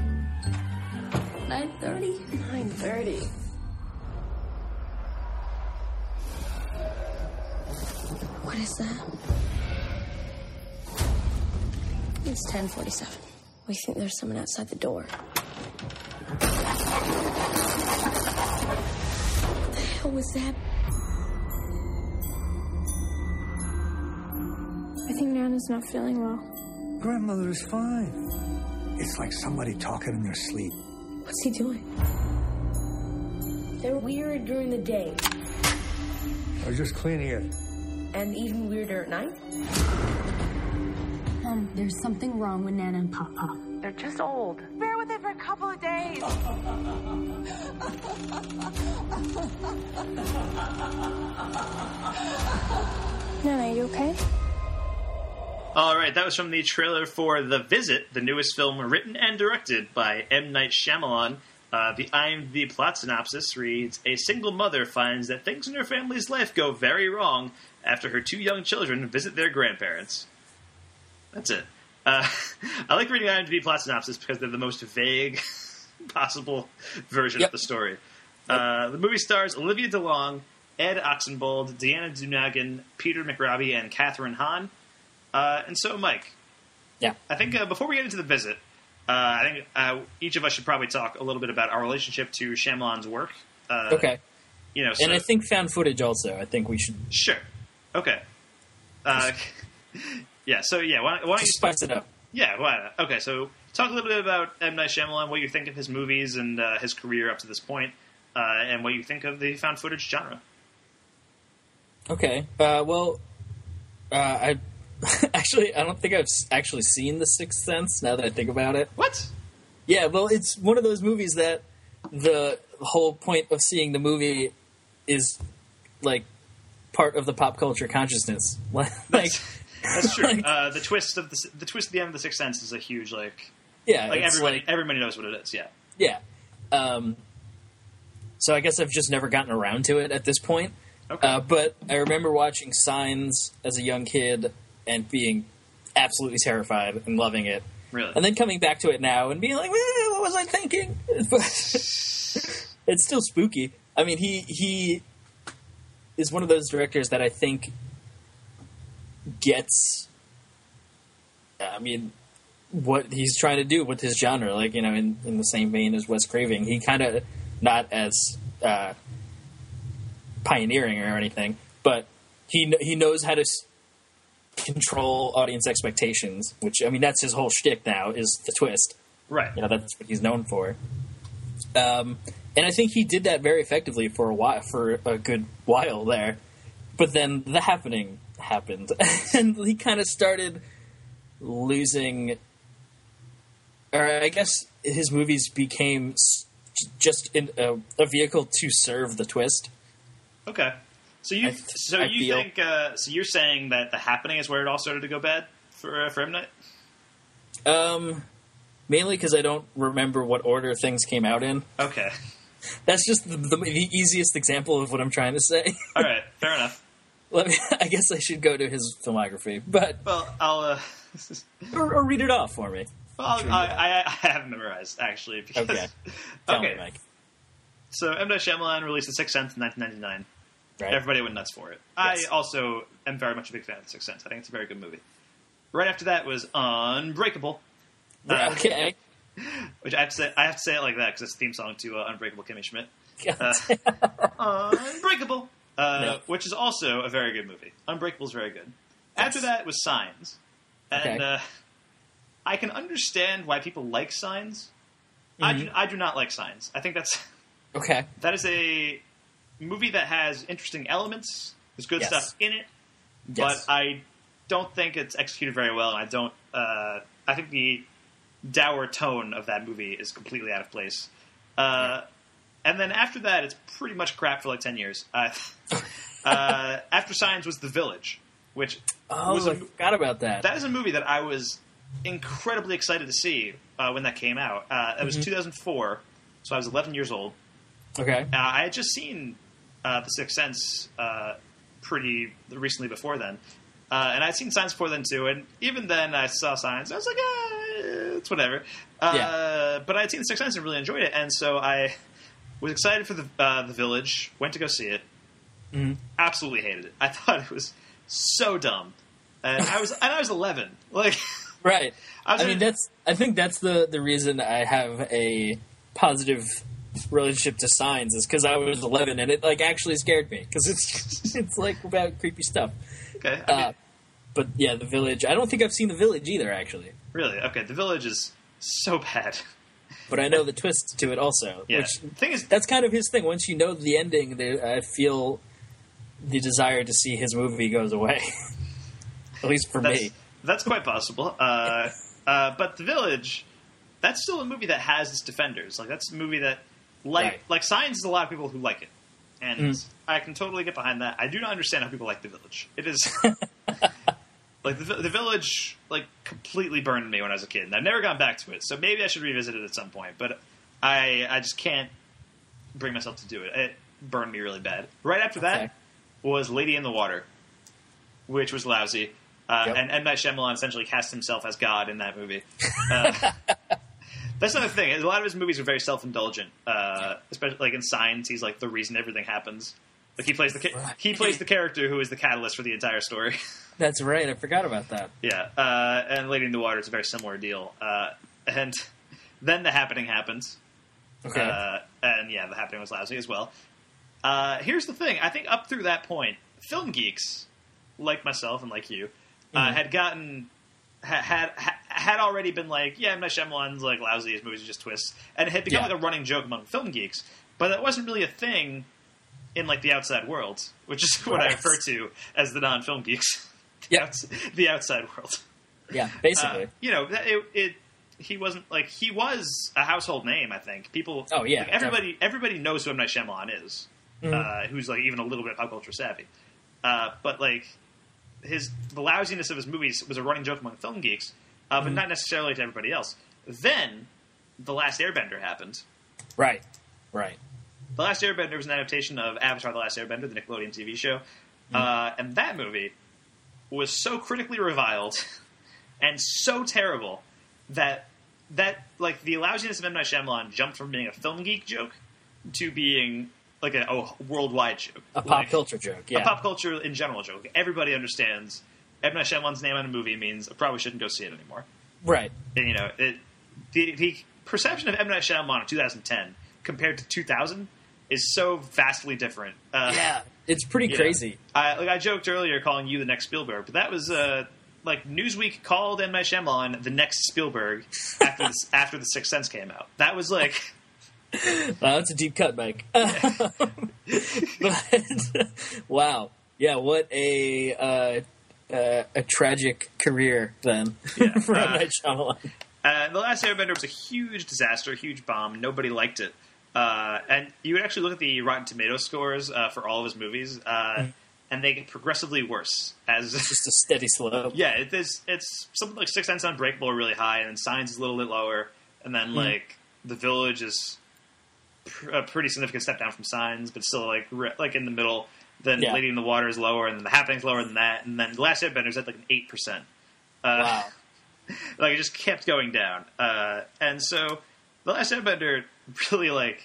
9:30? 9:30. What is that? It's 10:47. We think there's someone outside the door. What the hell was that? I think Nana's not feeling well. Grandmother is fine. It's like somebody talking in their sleep. What's he doing? They're weird during the day, I was just cleaning it. and even weirder at night. There's something wrong with Nana and Papa. They're just old. Bear with it for a couple of days. Nana, are you okay? All right, that was from the trailer for The Visit, the newest film written and directed by M. Night Shyamalan. The IMDb plot synopsis reads, a single mother finds that things in her family's life go very wrong after her 2 young children visit their grandparents. That's it. I like reading IMDb plot synopsis because they're the most vague possible version of the story. The movie stars Olivia DeLong, Ed Oxenbould, Deanna Dunagan, Peter McRobbie, and Catherine Hahn. And so, Mike, Yeah. I think before we get into The Visit, I think each of us should probably talk a little bit about our relationship to Shyamalan's work. Okay. So, And I think found footage also. I think we should Sure. Okay. Yeah, so why don't you... spice it up. Yeah, why not? Okay, so talk a little bit about M. Night Shyamalan, what you think of his movies and his career up to this point, and what you think of the found footage genre. Okay. I actually, I don't think I've actually seen The Sixth Sense, now that I think about it. What? Yeah, well, it's one of those movies that the whole point of seeing the movie is, like, part of the pop culture consciousness. That's true. like- The twist at the end of The Sixth Sense is a huge, yeah, like it's everybody knows what it is, yeah. yeah. So I guess I've just never gotten around to it at this point. Okay. But I remember watching Signs as a young kid and being absolutely terrified and loving it. Really? And then coming back to it now and being like, what was I thinking? It's still spooky. I mean, he is one of those directors that I think gets, what he's trying to do with his genre. Like, in the same vein as Wes Craven. He kind of, not as pioneering or anything, but he knows how to control audience expectations, which, that's his whole shtick now, is the twist. Right. That's what he's known for. And I think he did that very effectively for a good while there. But then The Happening happened, and he kind of started losing, or I guess his movies became just a vehicle to serve the twist. Okay. So you feel- think so you're saying that The Happening is where it all started to go bad for M. Night? Mainly because I don't remember what order things came out in. Okay. That's just the easiest example of what I'm trying to say. All right. Fair enough. I guess I should go to his filmography, but Well, I'll or read it off for me. I have memorized actually. Because, Okay. Tell me, okay. Mike. So M. Night Shyamalan released The Sixth Sense in 1999. Right. Everybody went nuts for it. Yes. I also am very much a big fan of The Sixth Sense. I think it's a very good movie. Right after that was Unbreakable. Okay. Which I have to say it like that because it's the theme song to Unbreakable Kimmy Schmidt. Unbreakable, which is also a very good movie. Unbreakable is very good. Yes. After that was Signs. And Okay. I can understand why people like Signs. I do not like Signs. I think Okay. that is a movie that has interesting elements. There's good Yes. stuff in it, Yes. but I don't think it's executed very well. And I think the dour tone of that movie is completely out of place. And then after that, it's pretty much crap for like 10 years. After Signs was The Village, which was I forgot about that. that is a movie that I was incredibly excited to see when that came out. It was 2004, so I was 11 years old. Okay. I had just seen The Sixth Sense pretty recently before then. And I'd seen Signs before then, too. And even then, I saw Signs. I was like, it's whatever. But I'd seen The Sixth Sense and really enjoyed it. And so I was excited for the Village, went to go see it. Absolutely hated it. I thought it was so dumb. And I was 11. Like, Right. I think that's the reason I have a positive relationship to Signs is because I was 11 and it like actually scared me because it's like about creepy stuff. okay. But yeah, The Village. I don't think I've seen The Village either, actually. Really? Okay. The Village is so bad. But I know the twist to it also. Yeah. Which The thing is, that's kind of his thing. Once you know the ending, I feel the desire to see his movie goes away. At least for me. That's quite possible. But The Village, that's still a movie that has its defenders. Like that's a movie that, like Signs, is a lot of people who like it, and I can totally get behind that. I do not understand how people like The Village. It is like the Village, like completely burned me when I was a kid, and I've never gone back to it. So maybe I should revisit it at some point. But I just can't bring myself to do it. It burned me really bad. Right after that was Lady in the Water, which was lousy. And M. Night Shyamalan essentially cast himself as God in that movie. That's another thing. A lot of his movies are very self-indulgent. Especially like in Signs, he's like the reason everything happens. Like he plays the character who is the catalyst for the entire story. That's right. I forgot about that. Yeah. And Lady in the Water is a very similar deal. And then The Happening happens. Okay. And yeah, The Happening was lousy as well. Here's the thing. I think up through that point, film geeks like myself and like you had gotten had already been like, yeah, M. Night Shyamalan's like lousy. His movies are just twists, and it had become like a running joke among film geeks. But that wasn't really a thing in like the outside world, which is what I refer to as the non-film geeks. The outside world. Yeah, basically. He wasn't like he was a household name. I think people. Oh yeah, like, everybody knows who M. Night Shyamalan is. Who's like even a little bit pop culture savvy. But like the lousiness of his movies was a running joke among film geeks, but not necessarily to everybody else. Then The Last Airbender happened. Right. The Last Airbender was an adaptation of Avatar: The Last Airbender, the Nickelodeon TV show, and that movie was so critically reviled and so terrible that like the lousiness of M. Night Shyamalan jumped from being a film geek joke to being like a worldwide joke. A pop culture joke, yeah. A pop culture in general joke. Everybody understands M. Night Shyamalan's name on a movie means I probably shouldn't go see it anymore. Right. And, the perception of M. Night Shyamalan in 2010 compared to 2000 is so vastly different. Yeah, it's pretty crazy. I joked earlier calling you the next Spielberg, but that was like Newsweek called M. Night Shyamalan the next Spielberg after The Sixth Sense came out. That was like... Wow, that's a deep cut, Mike. But, wow. Yeah, what a tragic career, then, for M. Night Shyamalan. The Last Airbender was a huge disaster, huge bomb. Nobody liked it. And you would actually look at the Rotten Tomatoes scores for all of his movies, and they get progressively worse. As just a steady slope. Yeah, it's something like Sixth Sense, Unbreakable are really high, and then Signs is a little bit lower, and then like The Village is a pretty significant step down from Signs, but still like in the middle. Then Lady in the Water is lower, and then The Happening's lower than that, and then The Last Airbender is at like an 8%. Wow. Like it just kept going down, and so The Last Airbender really like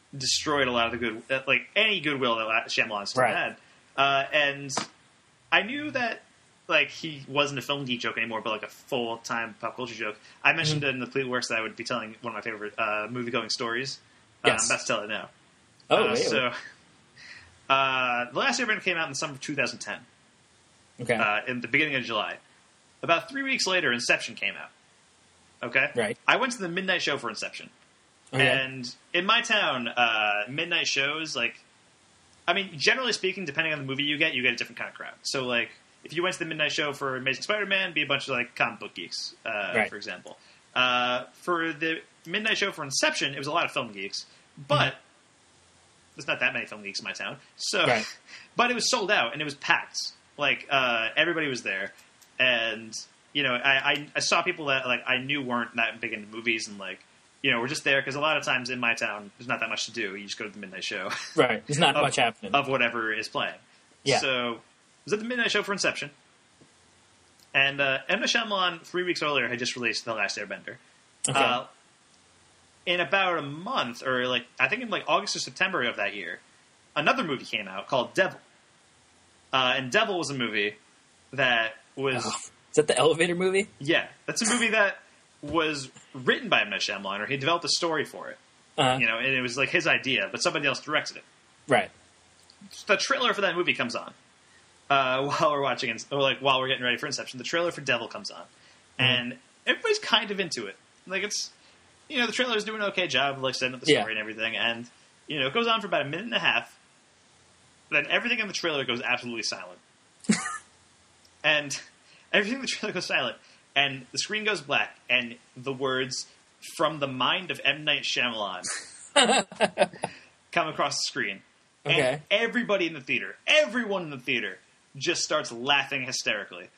destroyed a lot of the good, like any goodwill that Shyamalan still Right. had. And I knew that like he wasn't a film geek joke anymore, but like a full-time pop culture joke. I mentioned it in the Complete Works that I would be telling one of my favorite movie-going stories. Yes. I'm about to tell it now. Oh, wait. So, The Last Airbender came out in the summer of 2010, Okay. in the beginning of July. About 3 weeks later, Inception came out. Okay? Right. I went to the midnight show for Inception. Okay. And in my town, midnight shows, like, I mean, generally speaking, depending on the movie you get a different kind of crowd. So, like, if you went to the midnight show for Amazing Spider-Man, be a bunch of, like, comic book geeks, Right. for example. For the midnight show for Inception, it was a lot of film geeks. But there's not that many film geeks in my town. So, Right. But it was sold out, and it was packed. Like, everybody was there. And, you know, I saw people that, like, I knew weren't that big into movies and, like, you know, we're just there because a lot of times in my town, there's not that much to do. You just go to the midnight show. Right. There's not of- much happening. Of whatever is playing. Yeah. So, I was at the midnight show for Inception. And M. Night Shyamalan, 3 weeks earlier, had just released The Last Airbender. Okay. In about a month, or, like, I think in, like, August or September of that year, another movie came out called Devil. And Devil was a movie that was... Oh. Is that the elevator movie? Yeah, that's a movie that was written by M. Night Shyamalan, or he developed a story for it. Uh-huh. You know, and it was like his idea, but somebody else directed it. Right. The trailer for that movie comes on while we're watching, or like while we're getting ready for Inception. The trailer for Devil comes on, and everybody's kind of into it. Like it's, you know, the trailer's doing an okay job of like setting up the story Yeah. and everything, and you know, it goes on for about a minute and a half. Then everything in the trailer goes absolutely silent, and everything in the trailer goes silent, and the screen goes black, and the words "From the mind of M. Night Shyamalan" come across the screen. Okay. And everybody in the theater, everyone in the theater, just starts laughing hysterically.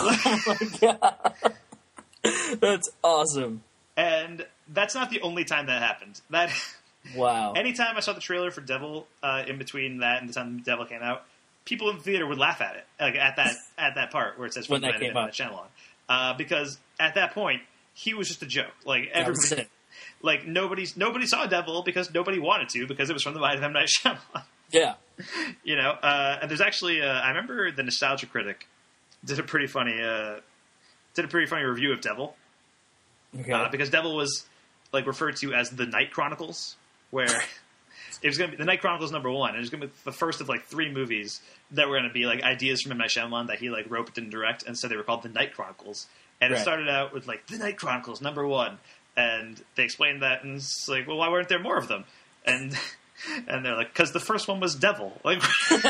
That's awesome. And that's not the only time that happened. That Wow. anytime I saw the trailer for Devil, in between that and the time Devil came out, people in the theater would laugh at it, like at that part where it says When "From that the came Mind of up. M. Night Shyamalan," because at that point he was just a joke. Like That was everybody, it. like nobody saw Devil because nobody wanted to, because it was from the mind of M. Night Shyamalan. Yeah. You know, and there's actually I remember the Nostalgia Critic did a pretty funny review of Devil, Okay. because Devil was like referred to as the Night Chronicles, where it was going to be the Night Chronicles #1, and it was going to be the first of like 3 movies that were going to be like ideas from M. Night Shyamalan that he like wrote but didn't direct, and so they were called the Night Chronicles, and Right. it started out with like the Night Chronicles #1, and they explained that, and it's like, well, why weren't there more of them? And they're like, because the first one was Devil, like.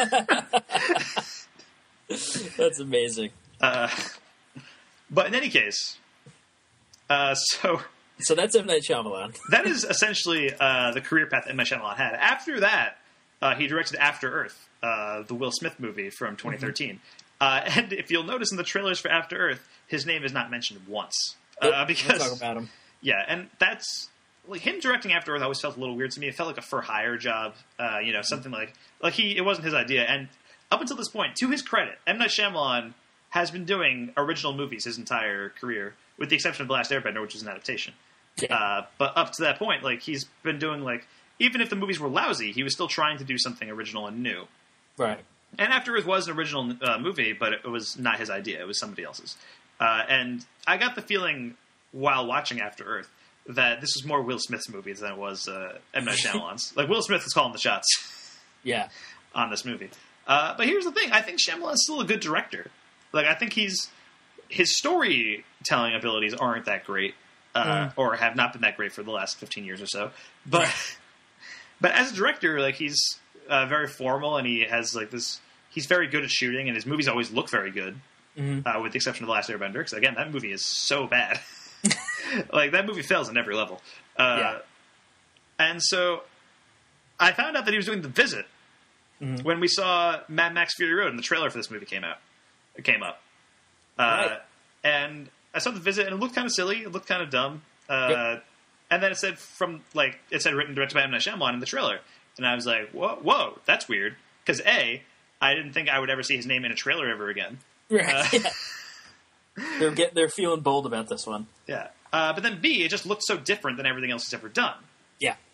That's amazing. But in any case, so So that's M. Night Shyamalan. that is essentially the career path that M. Night Shyamalan had. After that, he directed After Earth, the Will Smith movie from 2013. And if you'll notice in the trailers for After Earth, his name is not mentioned once. We'll Because talk about him. yeah, and that's like him directing After Earth always felt a little weird to me. It felt like a for hire job, you know, something like it wasn't his idea. And up until this point, to his credit, M. Night Shyamalan has been doing original movies his entire career, with the exception of The Last Airbender, which is an adaptation. Yeah. But up to that point, like he's been doing like, even if the movies were lousy, he was still trying to do something original and new. Right. And After Earth was an original movie, but it was not his idea. It was somebody else's. And I got the feeling while watching After Earth that this was more Will Smith's movie than it was M. Night Shyamalan's. Like, Will Smith was calling the shots Yeah. on this movie. But here's the thing. I think Shyamalan's still a good director. Like, I think his storytelling abilities aren't that great, or have not been that great for the last 15 years or so. But as a director, like, he's very formal, and he has like this. He's very good at shooting, and his movies always look very good, with the exception of The Last Airbender. Because again, that movie is so bad. Like, that movie fails on every level. Yeah. And so I found out that he was doing The Visit when we saw Mad Max Fury Road, and the trailer for this movie came up. Right. And I saw The Visit, and it looked kind of silly. It looked kind of dumb. And then it said written and directed by M. Night Shyamalan in the trailer. And I was like, whoa, that's weird. Because A, I didn't think I would ever see his name in a trailer ever again. Right. Yeah. They're feeling bold about this one. Yeah. But then B, it just looked so different than everything else he's ever done. Yeah.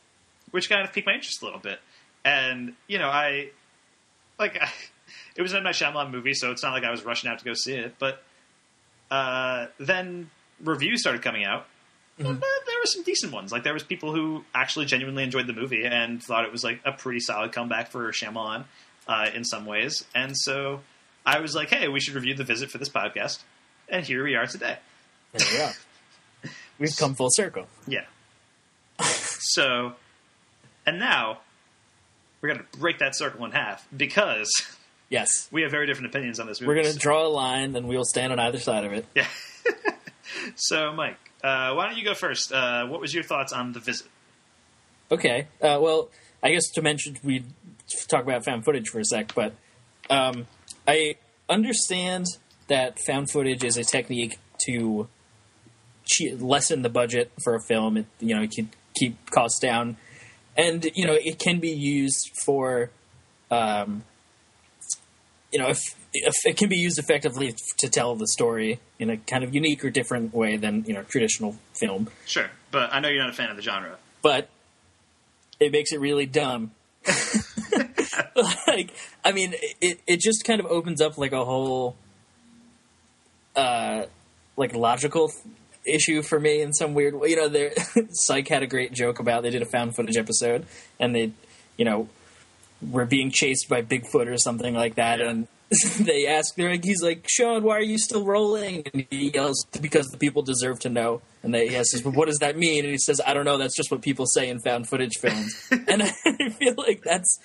which kind of piqued my interest a little bit. And, you know, it was an M. Night Shyamalan movie, so it's not like I was rushing out to go see it. But then reviews started coming out. Mm-hmm. And there were some decent ones. Like, there was people who actually genuinely enjoyed the movie and thought it was, like, a pretty solid comeback for Shyamalan in some ways. And so I was like, hey, we should review The Visit for this podcast. And here we are today. There we are. We've come full circle. Yeah. So, and now we're going to break that circle in half because Yes. we have very different opinions on this movie. We're going to draw a line, and we'll stand on either side of it. Yeah. So, Mike, why don't you go first? What was your thoughts on The Visit? Okay. Well, I guess to mention, we talk about found footage for a sec, but I understand that found footage is a technique to lessen the budget for a film. It, you know, it can keep costs down, and you know, it can be used for, you know, if it can be used effectively to tell the story in a kind of unique or different way than, you know, traditional film. Sure, but I know you're not a fan of the genre. But it makes it really dumb. Like, I mean, it just kind of opens up like a whole, like logical issue for me in some weird way. You know, Psych had a great joke about, they did a found footage episode and they, you know, were being chased by Bigfoot or something like that. Yeah. And they ask, he's like, Sean, why are you still rolling? And he yells, because the people deserve to know. And he says, well, what does that mean? And he says, I don't know. That's just what people say in found footage films. And I feel like that's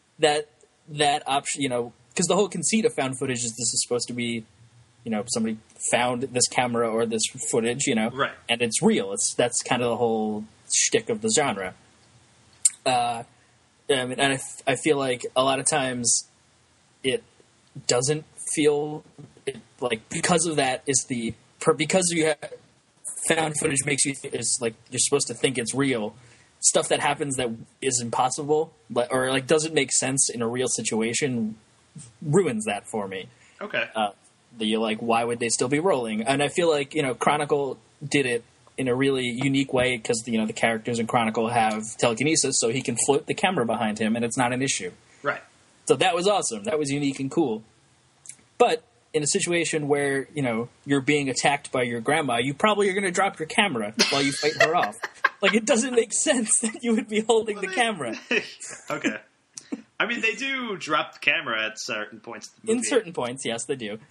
that option, you know, because the whole conceit of found footage is this is supposed to be, you know, somebody found this camera or this footage, you know, right? And it's real. That's kind of the whole shtick of the genre. I mean, and I feel like a lot of times it doesn't feel like, because of that is because you have found footage makes you it's like you're supposed to think it's real. Stuff that happens that is impossible, or like doesn't make sense in a real situation, ruins that for me. Okay. You're like, why would they still be rolling? And I feel like, you know, Chronicle did it in a really unique way because, you know, the characters in Chronicle have telekinesis, so he can float the camera behind him, and it's not an issue. Right. So that was awesome. That was unique and cool. But in a situation where, you know, you're being attacked by your grandma, you probably are going to drop your camera while you fight her off. Like, it doesn't make sense that you would be holding the camera. Okay. I mean, they do drop the camera at certain points. In certain points, yes, they do.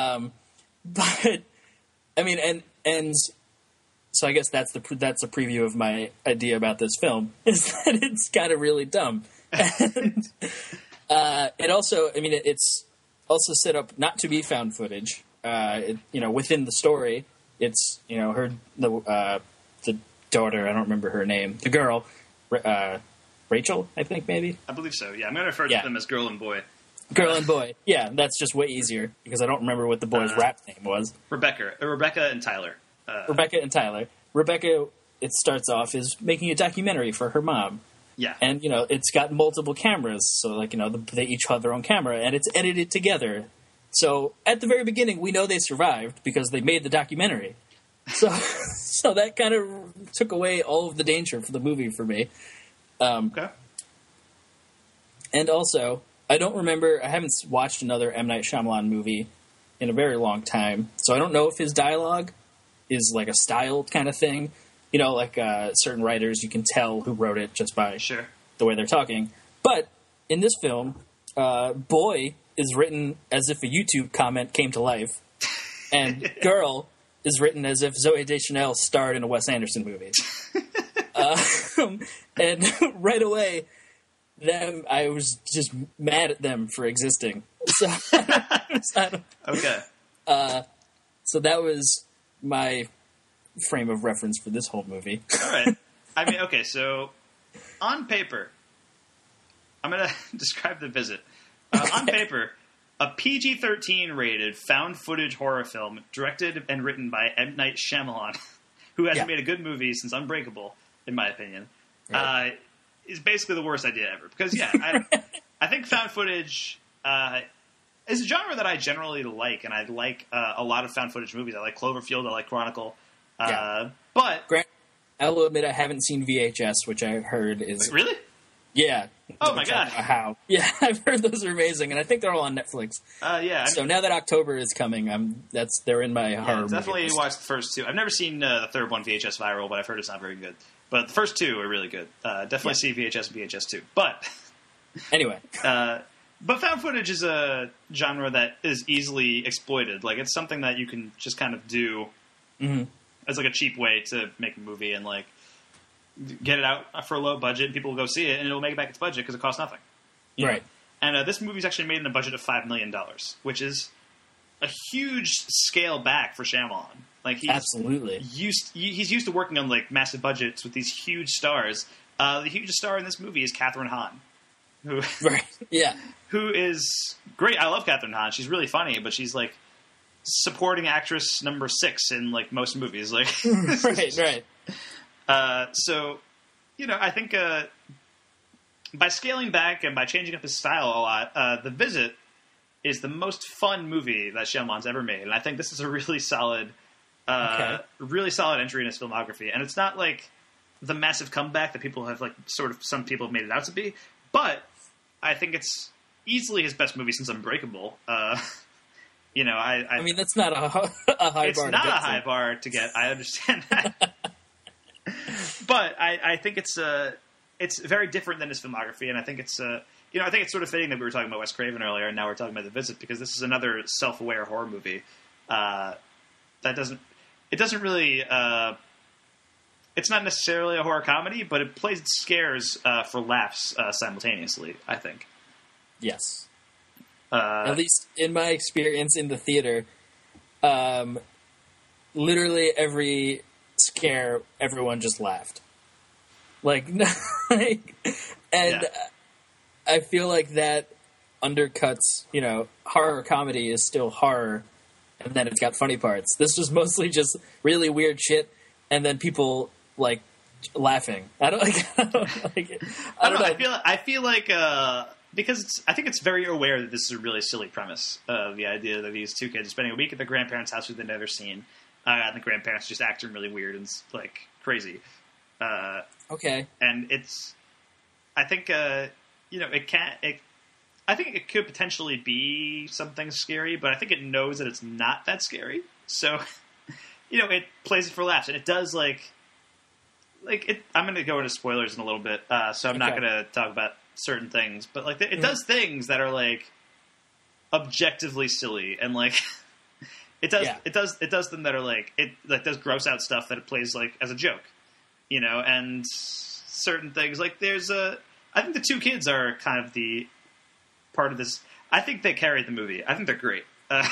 But I mean, and so I guess that's a preview of my idea about this film, is that it's kind of really dumb. And it also, I mean, it's also set up not to be found footage. You know, within the story, it's, you know, the daughter, I don't remember her name, the girl, Rachel, I think, maybe? I believe so, yeah. I'm going to refer to them as girl and boy. Girl and boy. Yeah, that's just way easier, because I don't remember what the boy's rap name was. Rebecca and Tyler. Rebecca and Tyler. Rebecca, it starts off, is making a documentary for her mom. Yeah. And, you know, it's got multiple cameras, so, like, you know, they each have their own camera, and it's edited together. So, at the very beginning, we know they survived, because they made the documentary. So, so that kind of took away all of the danger for the movie for me. Okay. And also, I haven't watched another M. Night Shyamalan movie in a very long time, so I don't know if his dialogue is like a styled kind of thing. You know, like certain writers, you can tell who wrote it just by the way they're talking. But in this film, boy is written as if a YouTube comment came to life, and girl is written as if Zooey Deschanel starred in a Wes Anderson movie. And right away, I was just mad at them for existing. So, okay. So that was my frame of reference for this whole movie. All right. I mean, okay, so on paper, I'm going to describe The Visit. On paper, a PG-13 rated found footage horror film directed and written by M. Night Shyamalan, who hasn't made a good movie since Unbreakable, in my opinion, is basically the worst idea ever. Because, I think found footage is a genre that I generally like, and I like a lot of found footage movies. I like Cloverfield, I like Chronicle. But I'll admit I haven't seen VHS, which I heard is Really? yeah. Oh my Which I- God. How? Yeah, I've heard those are amazing, and I think they're all on Netflix. Yeah. So now that October is coming, they're in my horror movie definitely list. watch the first two. I've never seen the third one, VHS Viral, but I've heard it's not very good. But the first two are really good. Definitely see VHS and VHS 2. But Anyway, but found footage is a genre that is easily exploited. Like, it's something that you can just kind of do as like a cheap way to make a movie and like get it out for a low budget, and people will go see it, and it'll make it back its budget because it costs nothing. You know? right. And this movie's actually made in a budget of $5 million, which is a huge scale back for Shyamalan. Like, he's Absolutely. he's used to working on like massive budgets with these huge stars. The hugest star in this movie is Kathryn Hahn, who Right. Yeah. who is great. I love Kathryn Hahn. She's really funny, but she's like supporting actress number 6 in like most movies. Like, Right. so, you know, I think by scaling back and by changing up his style a lot, The Visit is the most fun movie that Shyamalan's ever made, and I think this is a really solid entry in his filmography. And it's not like the massive comeback that people have like some people have made it out to be, but I think it's easily his best movie since Unbreakable. You know, I mean, that's not a high it's bar to not get a to. high bar to get. I understand that, but I think it's very different than his filmography, and I think it's you know, I think it's sort of fitting that we were talking about Wes Craven earlier, and now we're talking about The Visit, because this is another self-aware horror movie that doesn't really. It's not necessarily a horror comedy, but it plays scares for laughs simultaneously, I think. Yes. At least in my experience in the theater, literally every scare, everyone just laughed. Like, and I feel like that undercuts, you know, horror comedy is still horror, and then it's got funny parts. This was mostly just really weird shit, and then people like laughing. I don't like it. I don't know. I feel like because I think it's very aware that this is a really silly premise of the idea that these two kids are spending a week at their grandparents' house who they've never seen, and the grandparents just acting really weird and like crazy. Okay, and I think you know, I think it could potentially be something scary, but I think it knows that it's not that scary. So, you know, it plays it for laughs, and it does like it. I'm going to go into spoilers in a little bit, so I'm not going to talk about certain things, but like it does things that are like objectively silly, and like it does them that are like it does gross out stuff that it plays like as a joke, you know, and certain things like I think the two kids are kind of the part of this. I think they carry the movie. I think they're great.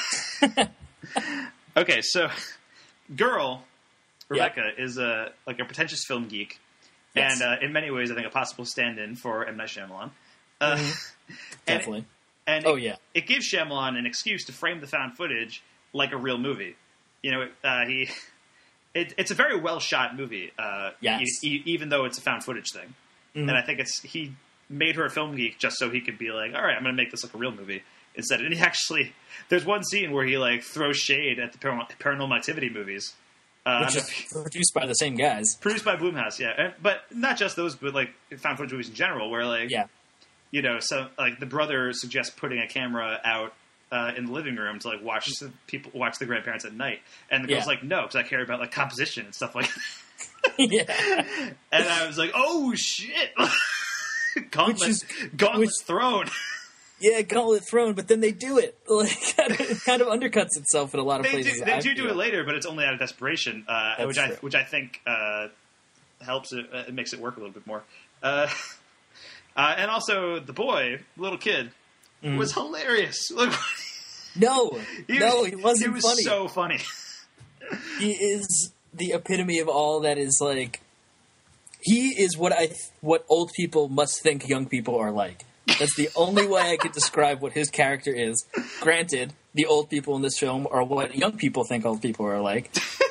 Okay, so girl Rebecca is a pretentious film geek, and in many ways, I think a possible stand-in for M. Night Shyamalan. Definitely. And it gives Shyamalan an excuse to frame the found footage like a real movie. You know, it's a very well shot movie. Even though it's a found footage thing. And I think he made her a film geek just so he could be like, all right, I'm going to make this like a real movie instead. And he actually, there's one scene where he like throws shade at the Paranormal Activity movies. Which is produced by the same guys. Produced by Blumhouse, yeah. But not just those, but like found footage movies in general, where like, you know, so like the brother suggests putting a camera out in the living room to like watch the grandparents at night. And the girl's like, no, because I care about like composition and stuff like that. And I was like, oh shit. Gauntlet thrown. Yeah, Gauntlet thrown, but then they do it. Like, it kind of undercuts itself in a lot of places. They do it later, but it's only out of desperation, which I think helps it. It makes it work a little bit more. And also, the boy, little kid, was hilarious. No, he wasn't. He was funny. So funny. He is the epitome of all that is like. He is what old people must think young people are like. That's the only way I could describe what his character is. Granted, the old people in this film are what young people think old people are like.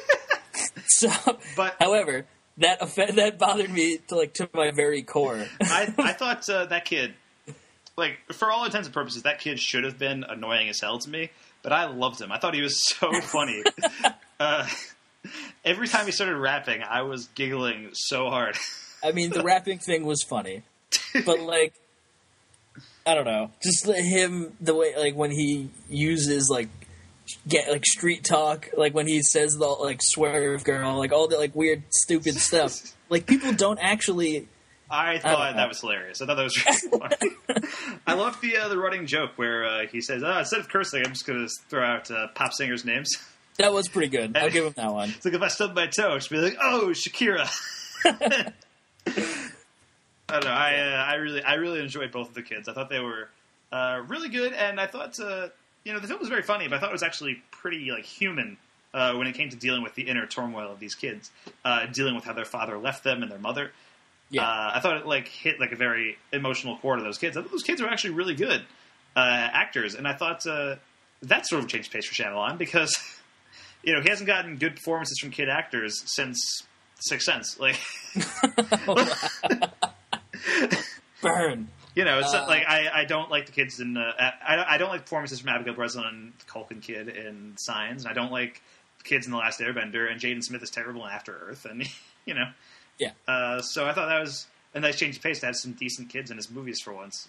However, that bothered me to my very core. I thought that kid, like, for all intents and purposes, that kid should have been annoying as hell to me, but I loved him. I thought he was so funny. every time he started rapping, I was giggling so hard. I mean, the rapping thing was funny, but like, I don't know, just him the way like when he uses like street talk, like when he says the like swear girl, like all the like weird stupid stuff. Like people don't actually. I thought that was hilarious. I thought that was really funny. I love the running joke where he says, instead of cursing, I'm just going to throw out pop singers' names. That was pretty good. I'll give him that one. It's like if I stubbed my toe, she'd be like, "Oh, Shakira." I don't know. I really enjoyed both of the kids. I thought they were really good, and I thought the film was very funny, but I thought it was actually pretty like human when it came to dealing with the inner turmoil of these kids, dealing with how their father left them and their mother. Yeah, I thought it like hit like a very emotional chord of those kids. I thought those kids were actually really good actors, and I thought that sort of changed pace for Shyamalan because he hasn't gotten good performances from kid actors since Sixth Sense. Like, burn. It's not like I don't like the kids in. I don't like performances from Abigail Breslin and the Culkin kid in Signs, and I don't like the kids in The Last Airbender. And Jaden Smith is terrible in After Earth, and Yeah. So I thought that was a nice change of pace to have some decent kids in his movies for once.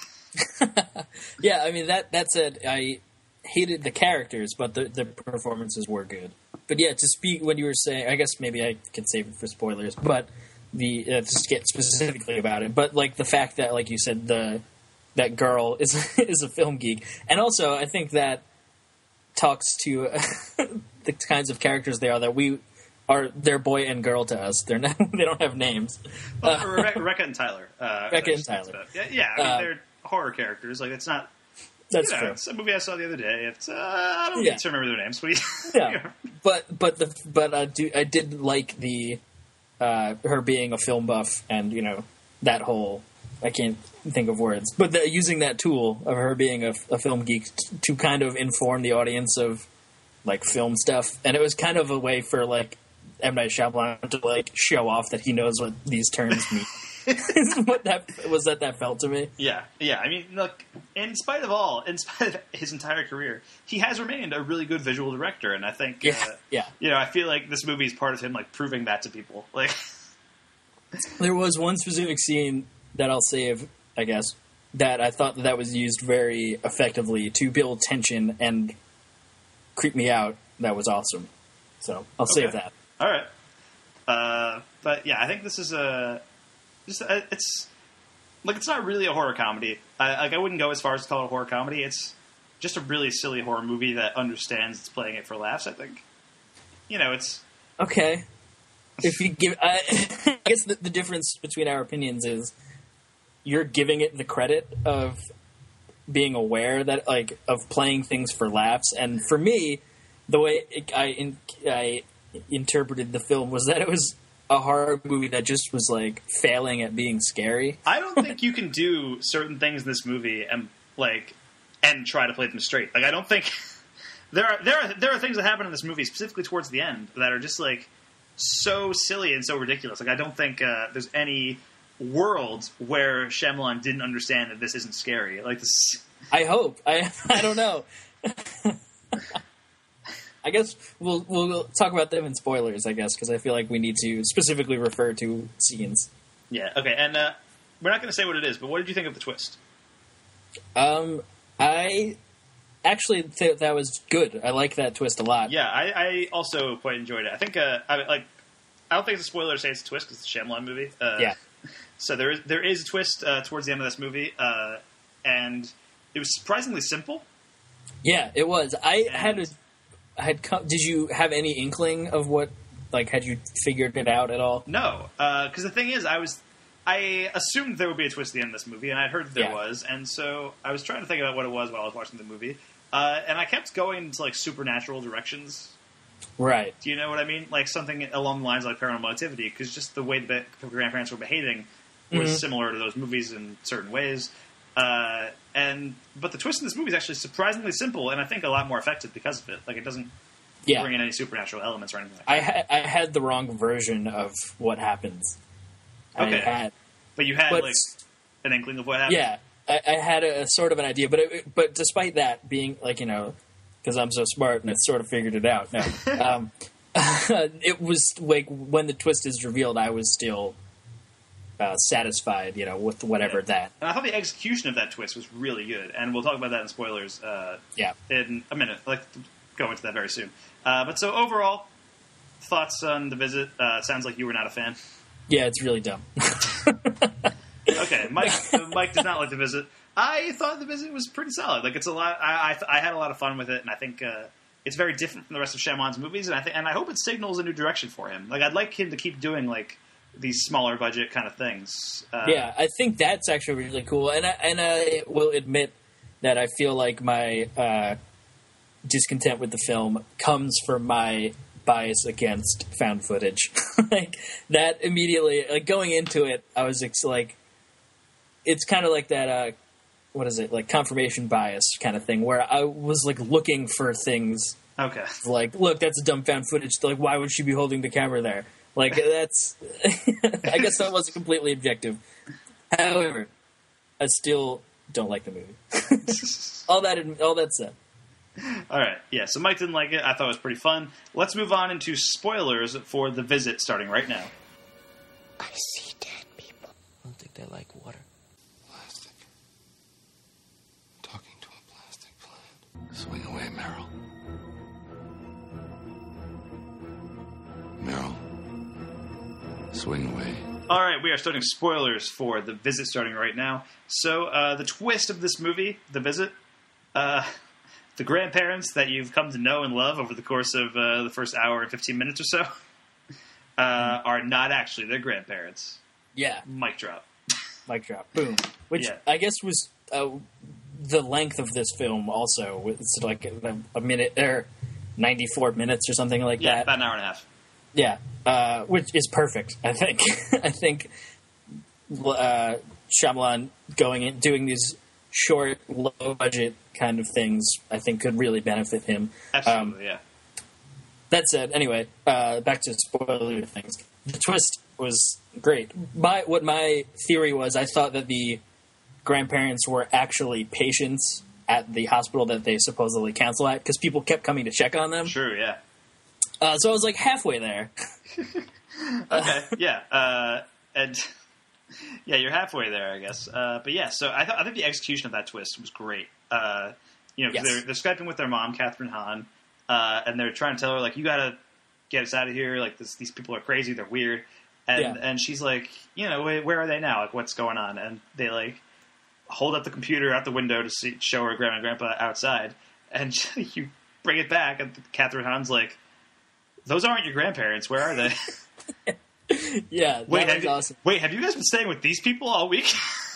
Yeah, I mean that said, I hated the characters, but the performances were good. But yeah, to speak when you were saying, I guess maybe I can save it for spoilers, but to get specifically about it. But like the fact that, like you said, that girl is a film geek, and also I think that talks to the kinds of characters they are that we. They're boy and girl to us. They're not. They don't have names. Rekka and Tyler. Rekka and Tyler. Yeah. I mean, they're horror characters. Like it's not. That's true. It's a movie I saw the other day. It's I don't need to remember their names, but yeah. But I did like the her being a film buff and that whole. I can't think of words, but using that tool of her being a film geek to kind of inform the audience of like film stuff, and it was kind of a way for like M. Night Shyamalan to like show off that he knows what these terms mean. What that felt to me. Yeah. I mean, look, in spite of his entire career, he has remained a really good visual director, and I think, I feel like this movie is part of him like proving that to people. Like, there was one specific scene that I'll save, I guess, that I thought that was used very effectively to build tension and creep me out. That was awesome. So I'll save that. All right. But yeah, I think this is it's not really a horror comedy. I wouldn't go as far as to call it a horror comedy. It's just a really silly horror movie that understands it's playing it for laughs. I think. It's okay. If you give, I guess the difference between our opinions is you're giving it the credit of being aware that like of playing things for laughs, and for me, the way I interpreted the film was that it was a horror movie that just was like failing at being scary. I don't think you can do certain things in this movie and try to play them straight. Like I don't think there are things that happen in this movie specifically towards the end that are just like so silly and so ridiculous. Like I don't think there's any world where Shyamalan didn't understand that this isn't scary. Like this. I hope. I don't know. I guess we'll talk about them in spoilers, I guess, because I feel like we need to specifically refer to scenes. Yeah, okay, and we're not going to say what it is, but what did you think of the twist? I actually think that was good. I like that twist a lot. Yeah, I also quite enjoyed it. I think, I don't think it's a spoiler to say it's a twist because it's a Shyamalan movie. Yeah. So there is a twist towards the end of this movie, and it was surprisingly simple. Yeah, it was. Did you have any inkling of what, like, had you figured it out at all? No, because the thing is, I assumed there would be a twist at the end of this movie, and I heard there was, and so I was trying to think about what it was while I was watching the movie, and I kept going into, like, supernatural directions. Right. Do you know what I mean? Like, something along the lines of, like, Paranormal Activity, because just the way the grandparents were behaving was similar to those movies in certain ways. But the twist in this movie is actually surprisingly simple, and I think a lot more effective because of it. Like, it doesn't bring in any supernatural elements or anything like that. I had the wrong version of what happens. Okay. But you had, an inkling of what happened? Yeah. I had a sort of an idea, but despite that being, like, because I'm so smart and I sort of figured it out. No. it was like when the twist is revealed, I was still satisfied, with whatever that. And I thought the execution of that twist was really good, and we'll talk about that in spoilers. In a minute. I'd like to go into that very soon. But so overall, thoughts on The Visit? Sounds like you were not a fan. Yeah, it's really dumb. Okay, Mike does not like The Visit. I thought The Visit was pretty solid. Like, it's a lot. I had a lot of fun with it, and I think it's very different from the rest of Shyamalan's movies. And I hope it signals a new direction for him. Like, I'd like him to keep doing like these smaller budget kind of things. Yeah, I think that's actually really cool, and I will admit that I feel like my discontent with the film comes from my bias against found footage. Like that immediately, like going into it, I was like, it's kind of like that. What is it? Like confirmation bias kind of thing, where I was like looking for things. Okay. Like, look, that's a dumb found footage. Like, why would she be holding the camera there? Like, that's... I guess that wasn't completely objective. However, I still don't like the movie. all that said. All right. Yeah, so Mike didn't like it. I thought it was pretty fun. Let's move on into spoilers for The Visit, starting right now. I see dead people. I don't think they like water. Plastic. Talking to a plastic plant. Swing away, Meryl. Meryl. Swing away. All right, we are starting spoilers for The Visit starting right now. So, the twist of this movie, The Visit, the grandparents that you've come to know and love over the course of the first hour and 15 minutes or so are not actually their grandparents. Yeah. Mic drop. Mic drop. Boom. Which I guess was the length of this film also. It's like a minute, or 94 minutes or something like that. Yeah, about an hour and a half. Yeah, which is perfect, I think. I think Shyamalan doing these short, low-budget kind of things, I think could really benefit him. Absolutely, yeah. That said, anyway, back to spoiler things. The twist was great. What my theory was, I thought that the grandparents were actually patients at the hospital that they supposedly counsel at, because people kept coming to check on them. Sure, yeah. So I was like halfway there. Okay, yeah. And yeah, you're halfway there, I guess. But yeah, so I think the execution of that twist was great. Yes. They're Skyping with their mom, Catherine Hahn, and they're trying to tell her, like, you gotta get us out of here. Like, these people are crazy, they're weird. And she's like, where are they now? Like, what's going on? And they, like, hold up the computer out the window to show her grandma and grandpa outside. And you bring it back, and Catherine Hahn's like, those aren't your grandparents. Where are they? Yeah, that was awesome. Wait, have you guys been staying with these people all week?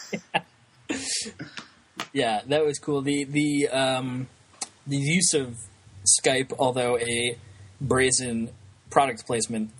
Yeah, that was cool. The use of Skype, although a brazen product placement,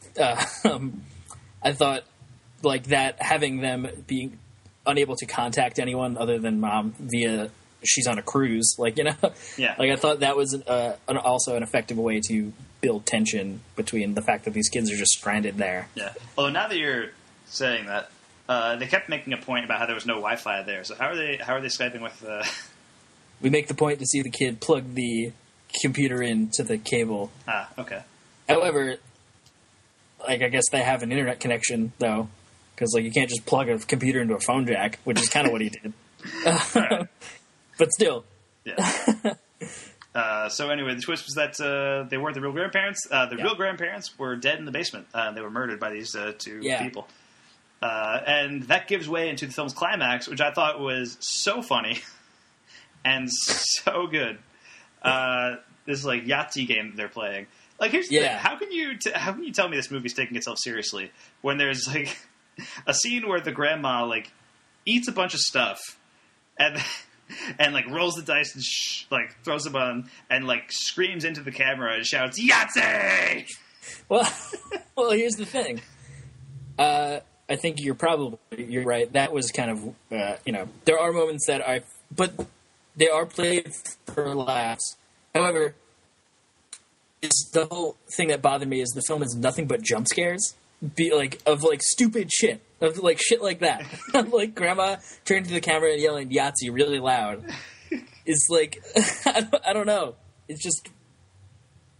I thought like that, having them being unable to contact anyone other than mom via she's on a cruise, yeah. Like I thought that was also an effective way to build tension between the fact that these kids are just stranded there. Yeah. Although now that you're saying that, they kept making a point about how there was no Wi-Fi there. So how are they Skyping with? We make the point to see the kid plug the computer into the cable. Ah, okay. However, I guess they have an internet connection though, because you can't just plug a computer into a phone jack, which is kind of what he did. Right. But still. Yeah. So anyway, the twist was that they weren't the real grandparents. The real grandparents were dead in the basement. They were murdered by these two people. And that gives way into the film's climax, which I thought was so funny and so good. This Yahtzee game that they're playing. Here's the thing. How can you tell me this movie's taking itself seriously when there's a scene where the grandma eats a bunch of stuff and rolls the dice and throws them on and screams into the camera and shouts Yahtzee! Well, here's the thing. I think you're right. That was kind of there are moments that but they are played for laughs. However, it's the whole thing that bothered me is the film is nothing but jump scares, of stupid shit, of shit like that. Grandma turning to the camera and yelling Yahtzee really loud. It's I don't know. It's just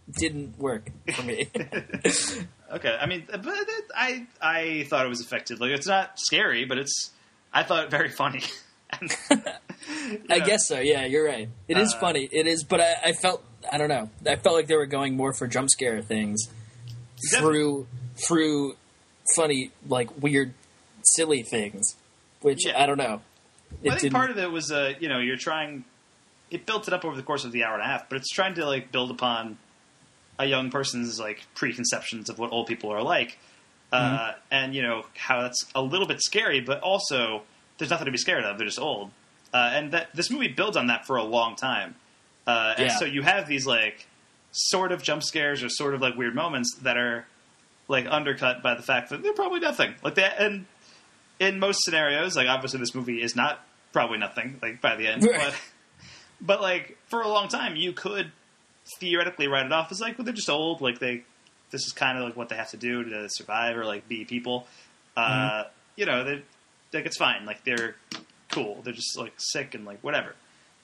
didn't work for me. Okay, I mean, but I thought it was effective. Like, it's not scary, but I thought it very funny. And, I guess so. Yeah, you're right. It is funny. It is, but I felt, I don't know. I felt like they were going more for jump scare things through funny, like weird, silly things, which I don't know. I think part of it was, you're trying. It built it up over the course of the hour and a half, but it's trying to like build upon a young person's like preconceptions of what old people are like, and how that's a little bit scary, but also there's nothing to be scared of. They're just old, and that this movie builds on that for a long time, and so you have these like sort of jump scares or sort of like weird moments that are like undercut by the fact that they're probably nothing like that. And in most scenarios, like obviously this movie is not probably nothing like by the end, but like for a long time you could theoretically write it off as like, well, they're just old. Like this is kind of like what they have to do to survive or like be people. They like it's fine. Like they're cool. They're just like sick and like whatever.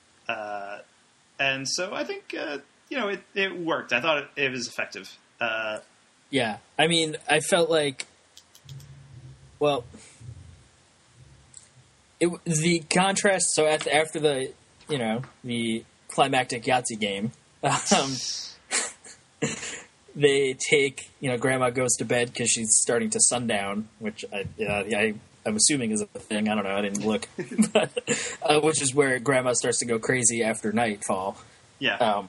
And so I think it worked. I thought it was effective. Yeah, I mean, I felt like, well, the contrast. So after the the climactic Yahtzee game. They take, Grandma goes to bed because she's starting to sundown, which I'm assuming is a thing. I don't know. I didn't look, but, which is where Grandma starts to go crazy after nightfall. Yeah.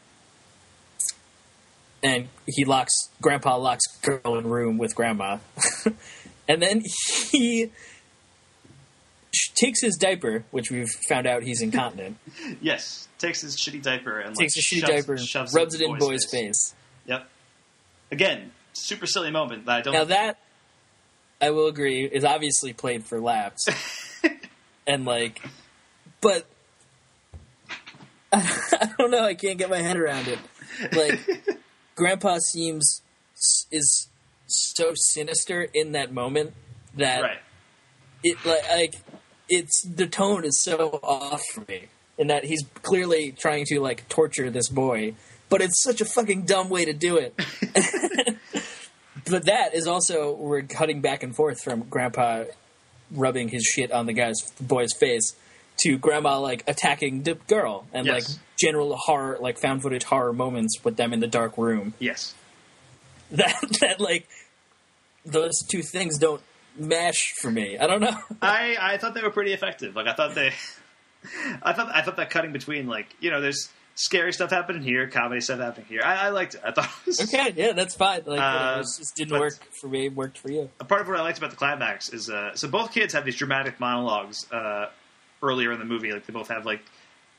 And Grandpa locks girl in room with Grandma, and then he takes his diaper, which we've found out he's incontinent. Yes, takes his shitty diaper and shoves rubs it in boy's face. Yep. Again, super silly moment that I don't. Now that I will agree is obviously played for laughs, and but I don't know. I can't get my head around it. Like, Grandpa is so sinister in that moment that it's the tone is so off for me, in that he's clearly trying to like torture this boy, but it's such a fucking dumb way to do it. But that is also, we're cutting back and forth from Grandpa rubbing his shit on the boy's face to Grandma like attacking the girl and like general horror, like found footage horror moments with them in the dark room. Yes, that like those two things don't mesh for me. I don't know. I thought they were pretty effective. Like I thought that cutting between, like, there's scary stuff happening here, comedy stuff happening here. I liked it. I thought it was okay. Yeah, that's fine. Like it just didn't work for me. It worked for you. A part of what I liked about the climax is so both kids have these dramatic monologues earlier in the movie. Like they both have like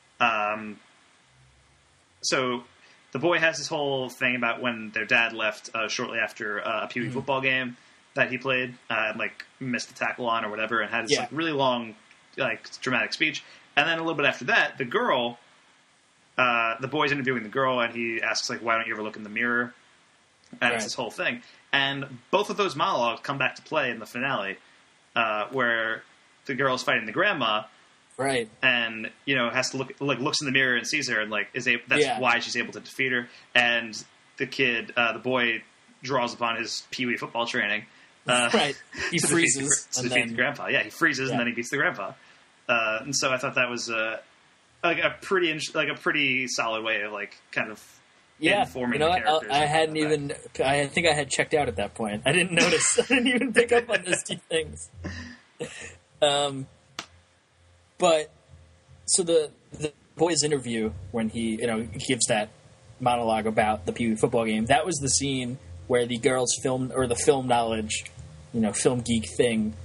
so the boy has this whole thing about when their dad left shortly after a Pee Wee football game that he played and like missed the tackle on or whatever, and had this like really long like dramatic speech. And then a little bit after that, the girl, the boy's interviewing the girl, and he asks like, "Why don't you ever look in the mirror?" And it's this whole thing. And both of those monologues come back to play in the finale, where the girl's fighting the grandma, right? And has to looks in the mirror and sees her, and like that's why she's able to defeat her. And the kid, the boy, draws upon his Pee Wee football training. Right, he freezes to defeat the grandpa. Yeah, he freezes and then he beats the grandpa. And so I thought that was like a pretty solid way of like kind of informing the characters. I hadn't even. I think I had checked out at that point. I didn't notice. I didn't even pick up on those two things. But so the boy's interview when he gives that monologue about the Pee Wee football game, that was the scene where the girl's film knowledge, film geek thing,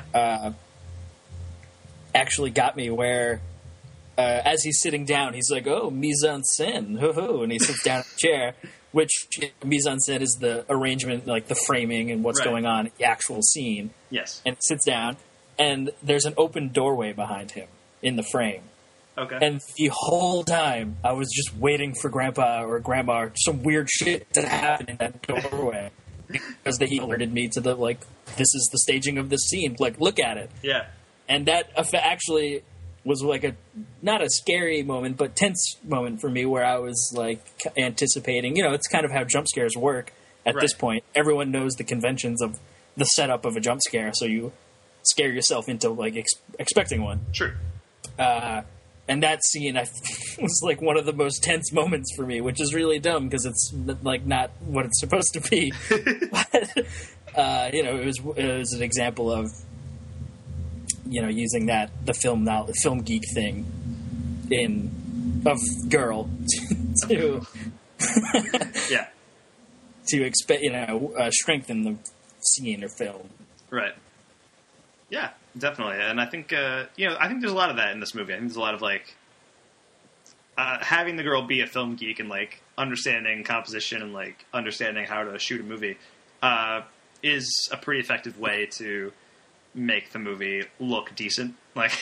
actually got me. Where as he's sitting down, he's like, "Oh, mise en scène, hoo-hoo," and he sits down in a chair. Which mise en scène is the arrangement, like the framing and what's going on in the actual scene. Yes, and sits down, and there's an open doorway behind him in the frame. Okay. And the whole time, I was just waiting for Grandpa or Grandma or some weird shit to happen in that doorway. Because he alerted me to the, like, this is the staging of this scene. Like, look at it. Yeah. And that actually was like not a scary moment, but tense moment for me, where I was like anticipating. It's kind of how jump scares work at this point. Everyone knows the conventions of the setup of a jump scare, so you scare yourself into like expecting one. True. And that scene was like one of the most tense moments for me, which is really dumb because it's like not what it's supposed to be. But it was an example of using the film geek thing of girl to yeah, to expect strengthen the scene or film. Right. Yeah, definitely. And I think I think there's a lot of that in this movie. I think there's a lot of like having the girl be a film geek and like understanding composition and like understanding how to shoot a movie is a pretty effective way to make the movie look decent. Like,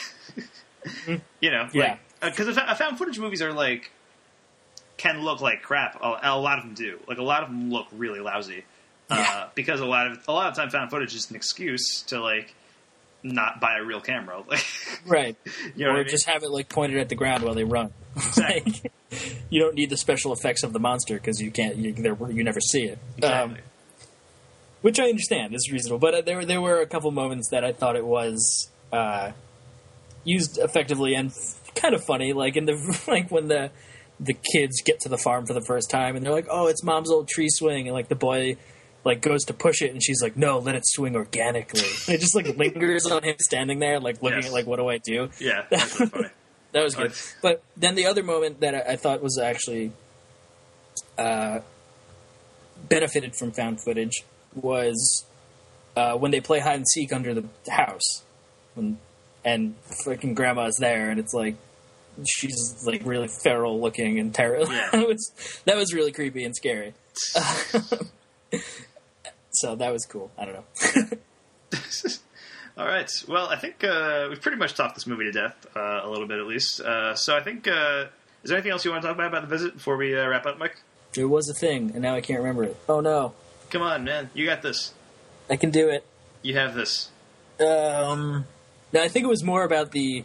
because found footage movies are like can look like crap. A lot of them do. Like a lot of them look really lousy because a lot of time found footage is an excuse to like not buy a real camera. Like, right. Or just have it like pointed at the ground while they run. Exactly. You don't need the special effects of the monster because you never see it. Exactly. Which I understand is reasonable, but there were a couple moments that I thought it was used effectively and kind of funny, like in when the kids get to the farm for the first time and they're like, "Oh, it's Mom's old tree swing," and like the boy like goes to push it and she's like, "No, let it swing organically." And it just like lingers on him standing there, like looking at like, "What do I do?" Yeah, that's really funny. That was good. But then the other moment that I thought was actually benefited from found footage was when they play hide and seek under the house, and freaking grandma's there, and it's like she's like really feral looking and terrible. Yeah. that was really creepy and scary. So that was cool. I don't know. All right. Well, I think we've pretty much talked this movie to death, a little bit at least. So I think, is there anything else you want to talk about the visit before we wrap up, Mike? There was a thing, and now I can't remember it. Oh, no. Come on, man. You got this. I can do it. You have this. No, I think it was more about the,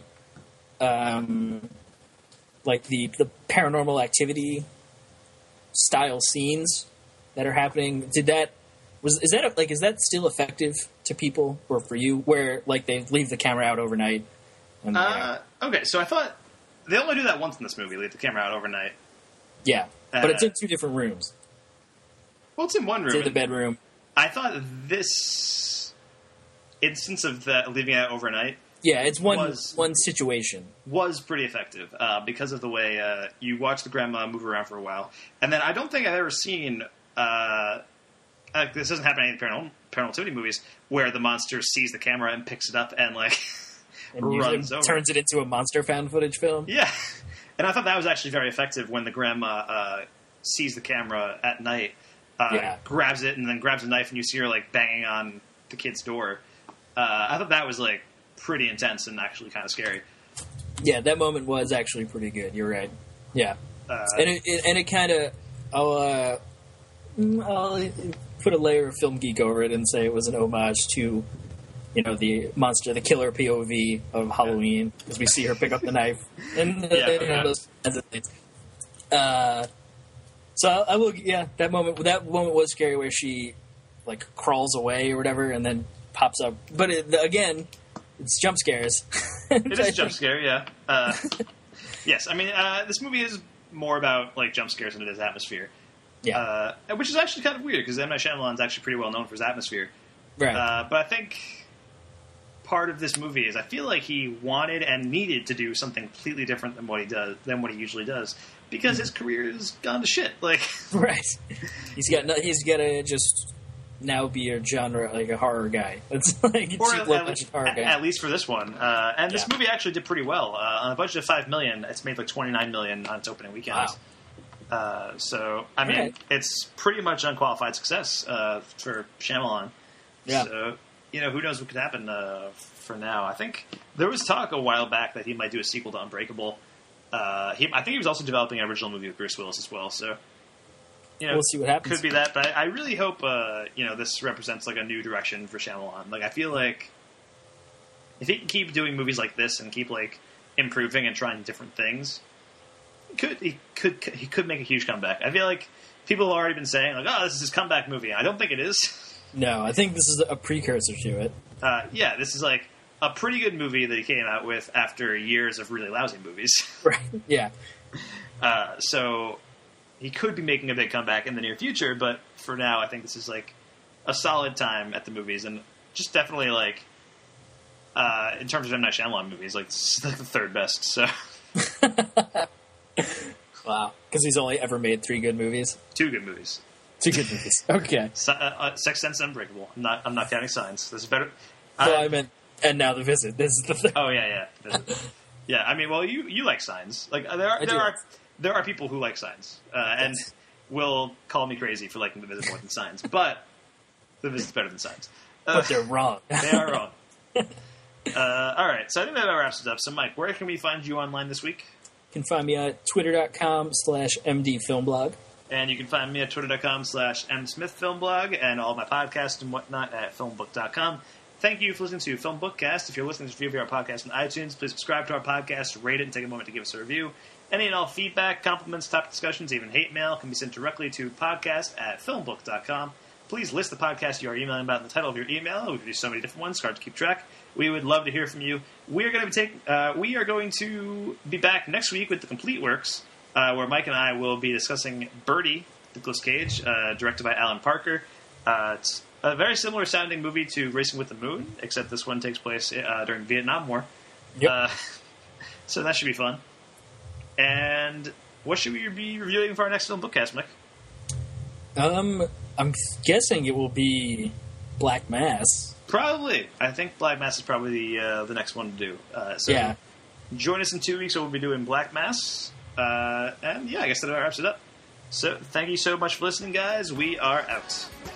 like the paranormal activity style scenes that are happening. Is that still effective to people or for you? Where like they leave the camera out overnight? And, okay, so I thought they only do that once in this movie. Leave the camera out overnight. Yeah, but it's in two different rooms. Well, it's in one room. It's in the bedroom. I thought this instance of leaving it out overnight. Yeah, it's one situation. Was pretty effective because of the way you watch the grandma move around for a while. And then I don't think I've ever seen, this doesn't happen in any paranormal activity movies, where the monster sees the camera and picks it up and like runs over. Turns it into a monster found footage film. Yeah. And I thought that was actually very effective when the grandma sees the camera at night, grabs it, and then grabs a knife, and you see her like banging on the kid's door. I thought that was like pretty intense and actually kind of scary. Yeah, that moment was actually pretty good. You're right. Yeah, and it kind of I'll put a layer of film geek over it and say it was an homage to the monster, the killer POV of Halloween, because we see her pick up the knife and those kinds of things. So I will. Yeah, that moment was scary where she like crawls away or whatever and then pops up. But again, it's jump scares. It is a jump scare, yeah. Yes, I mean this movie is more about like jump scares than it is atmosphere. Yeah, which is actually kind of weird because M. Night Shyamalan's actually pretty well known for his atmosphere. Right. But I think part of this movie is I feel like he wanted and needed to do something completely different than what he usually does, because his career has gone to shit. Like, right. He's got to just now be a genre, like a horror guy. It's like a horror guy. At least for this one. And this movie actually did pretty well. On a budget of $5 million, it's made like $29 million on its opening weekend. Wow. So I mean, it's pretty much unqualified success for Shyamalan. Yeah. So who knows what could happen for now. I think there was talk a while back that he might do a sequel to Unbreakable. I think he was also developing an original movie with Bruce Willis as well. So we'll see what happens. Could be that, but I really hope this represents like a new direction for Shyamalan. Like I feel like if he can keep doing movies like this and keep like improving and trying different things, he could make a huge comeback. I feel like people have already been saying, like, oh, this is his comeback movie. I don't think it is. No, I think this is a precursor to it. Yeah, this is like a pretty good movie that he came out with after years of really lousy movies. Right, yeah. So he could be making a big comeback in the near future, but for now, I think this is like a solid time at the movies, and just definitely like in terms of M. Night Shyamalan movies, like this is like the third best. So wow, because he's only ever made 3 good movies. 2 good movies. 2 good movies. Okay. Sixth Sense and Unbreakable. I'm not counting Signs. This is better. No, I meant And Now the Visit. This is the third. Oh yeah. Yeah. I mean, well, you like Signs. Like there are people who like Signs, and will call me crazy for liking The Visit more than Signs, but The Visit's better than Signs. But they're wrong. They are wrong. All right, so I think that about wraps it up. So, Mike, where can we find you online this week? You can find me at twitter.com/mdfilmblog. And you can find me at twitter.com/msmithfilmblog and all my podcasts and whatnot at filmbook.com. Thank you for listening to Film Bookcast. If you're listening to our podcast on iTunes, please subscribe to our podcast, rate it, and take a moment to give us a review. Any and all feedback, compliments, topic discussions, even hate mail can be sent directly to podcast@filmbook.com. Please list the podcast you are emailing about in the title of your email. We can do so many different ones. It's hard to keep track. We would love to hear from you. We are going to be back next week with The Complete Works, where Mike and I will be discussing Birdie, Nicolas Cage, directed by Alan Parker. It's a very similar sounding movie to Racing with the Moon, except this one takes place during the Vietnam War. Yep. So that should be fun. And what should we be reviewing for our next Film Bookcast, Mike? I'm guessing it will be Black Mass. Probably. I think Black Mass is probably the next one to do. So yeah. Join us in 2 weeks when we'll be doing Black Mass. And yeah, I guess that wraps it up. So thank you so much for listening, guys. We are out.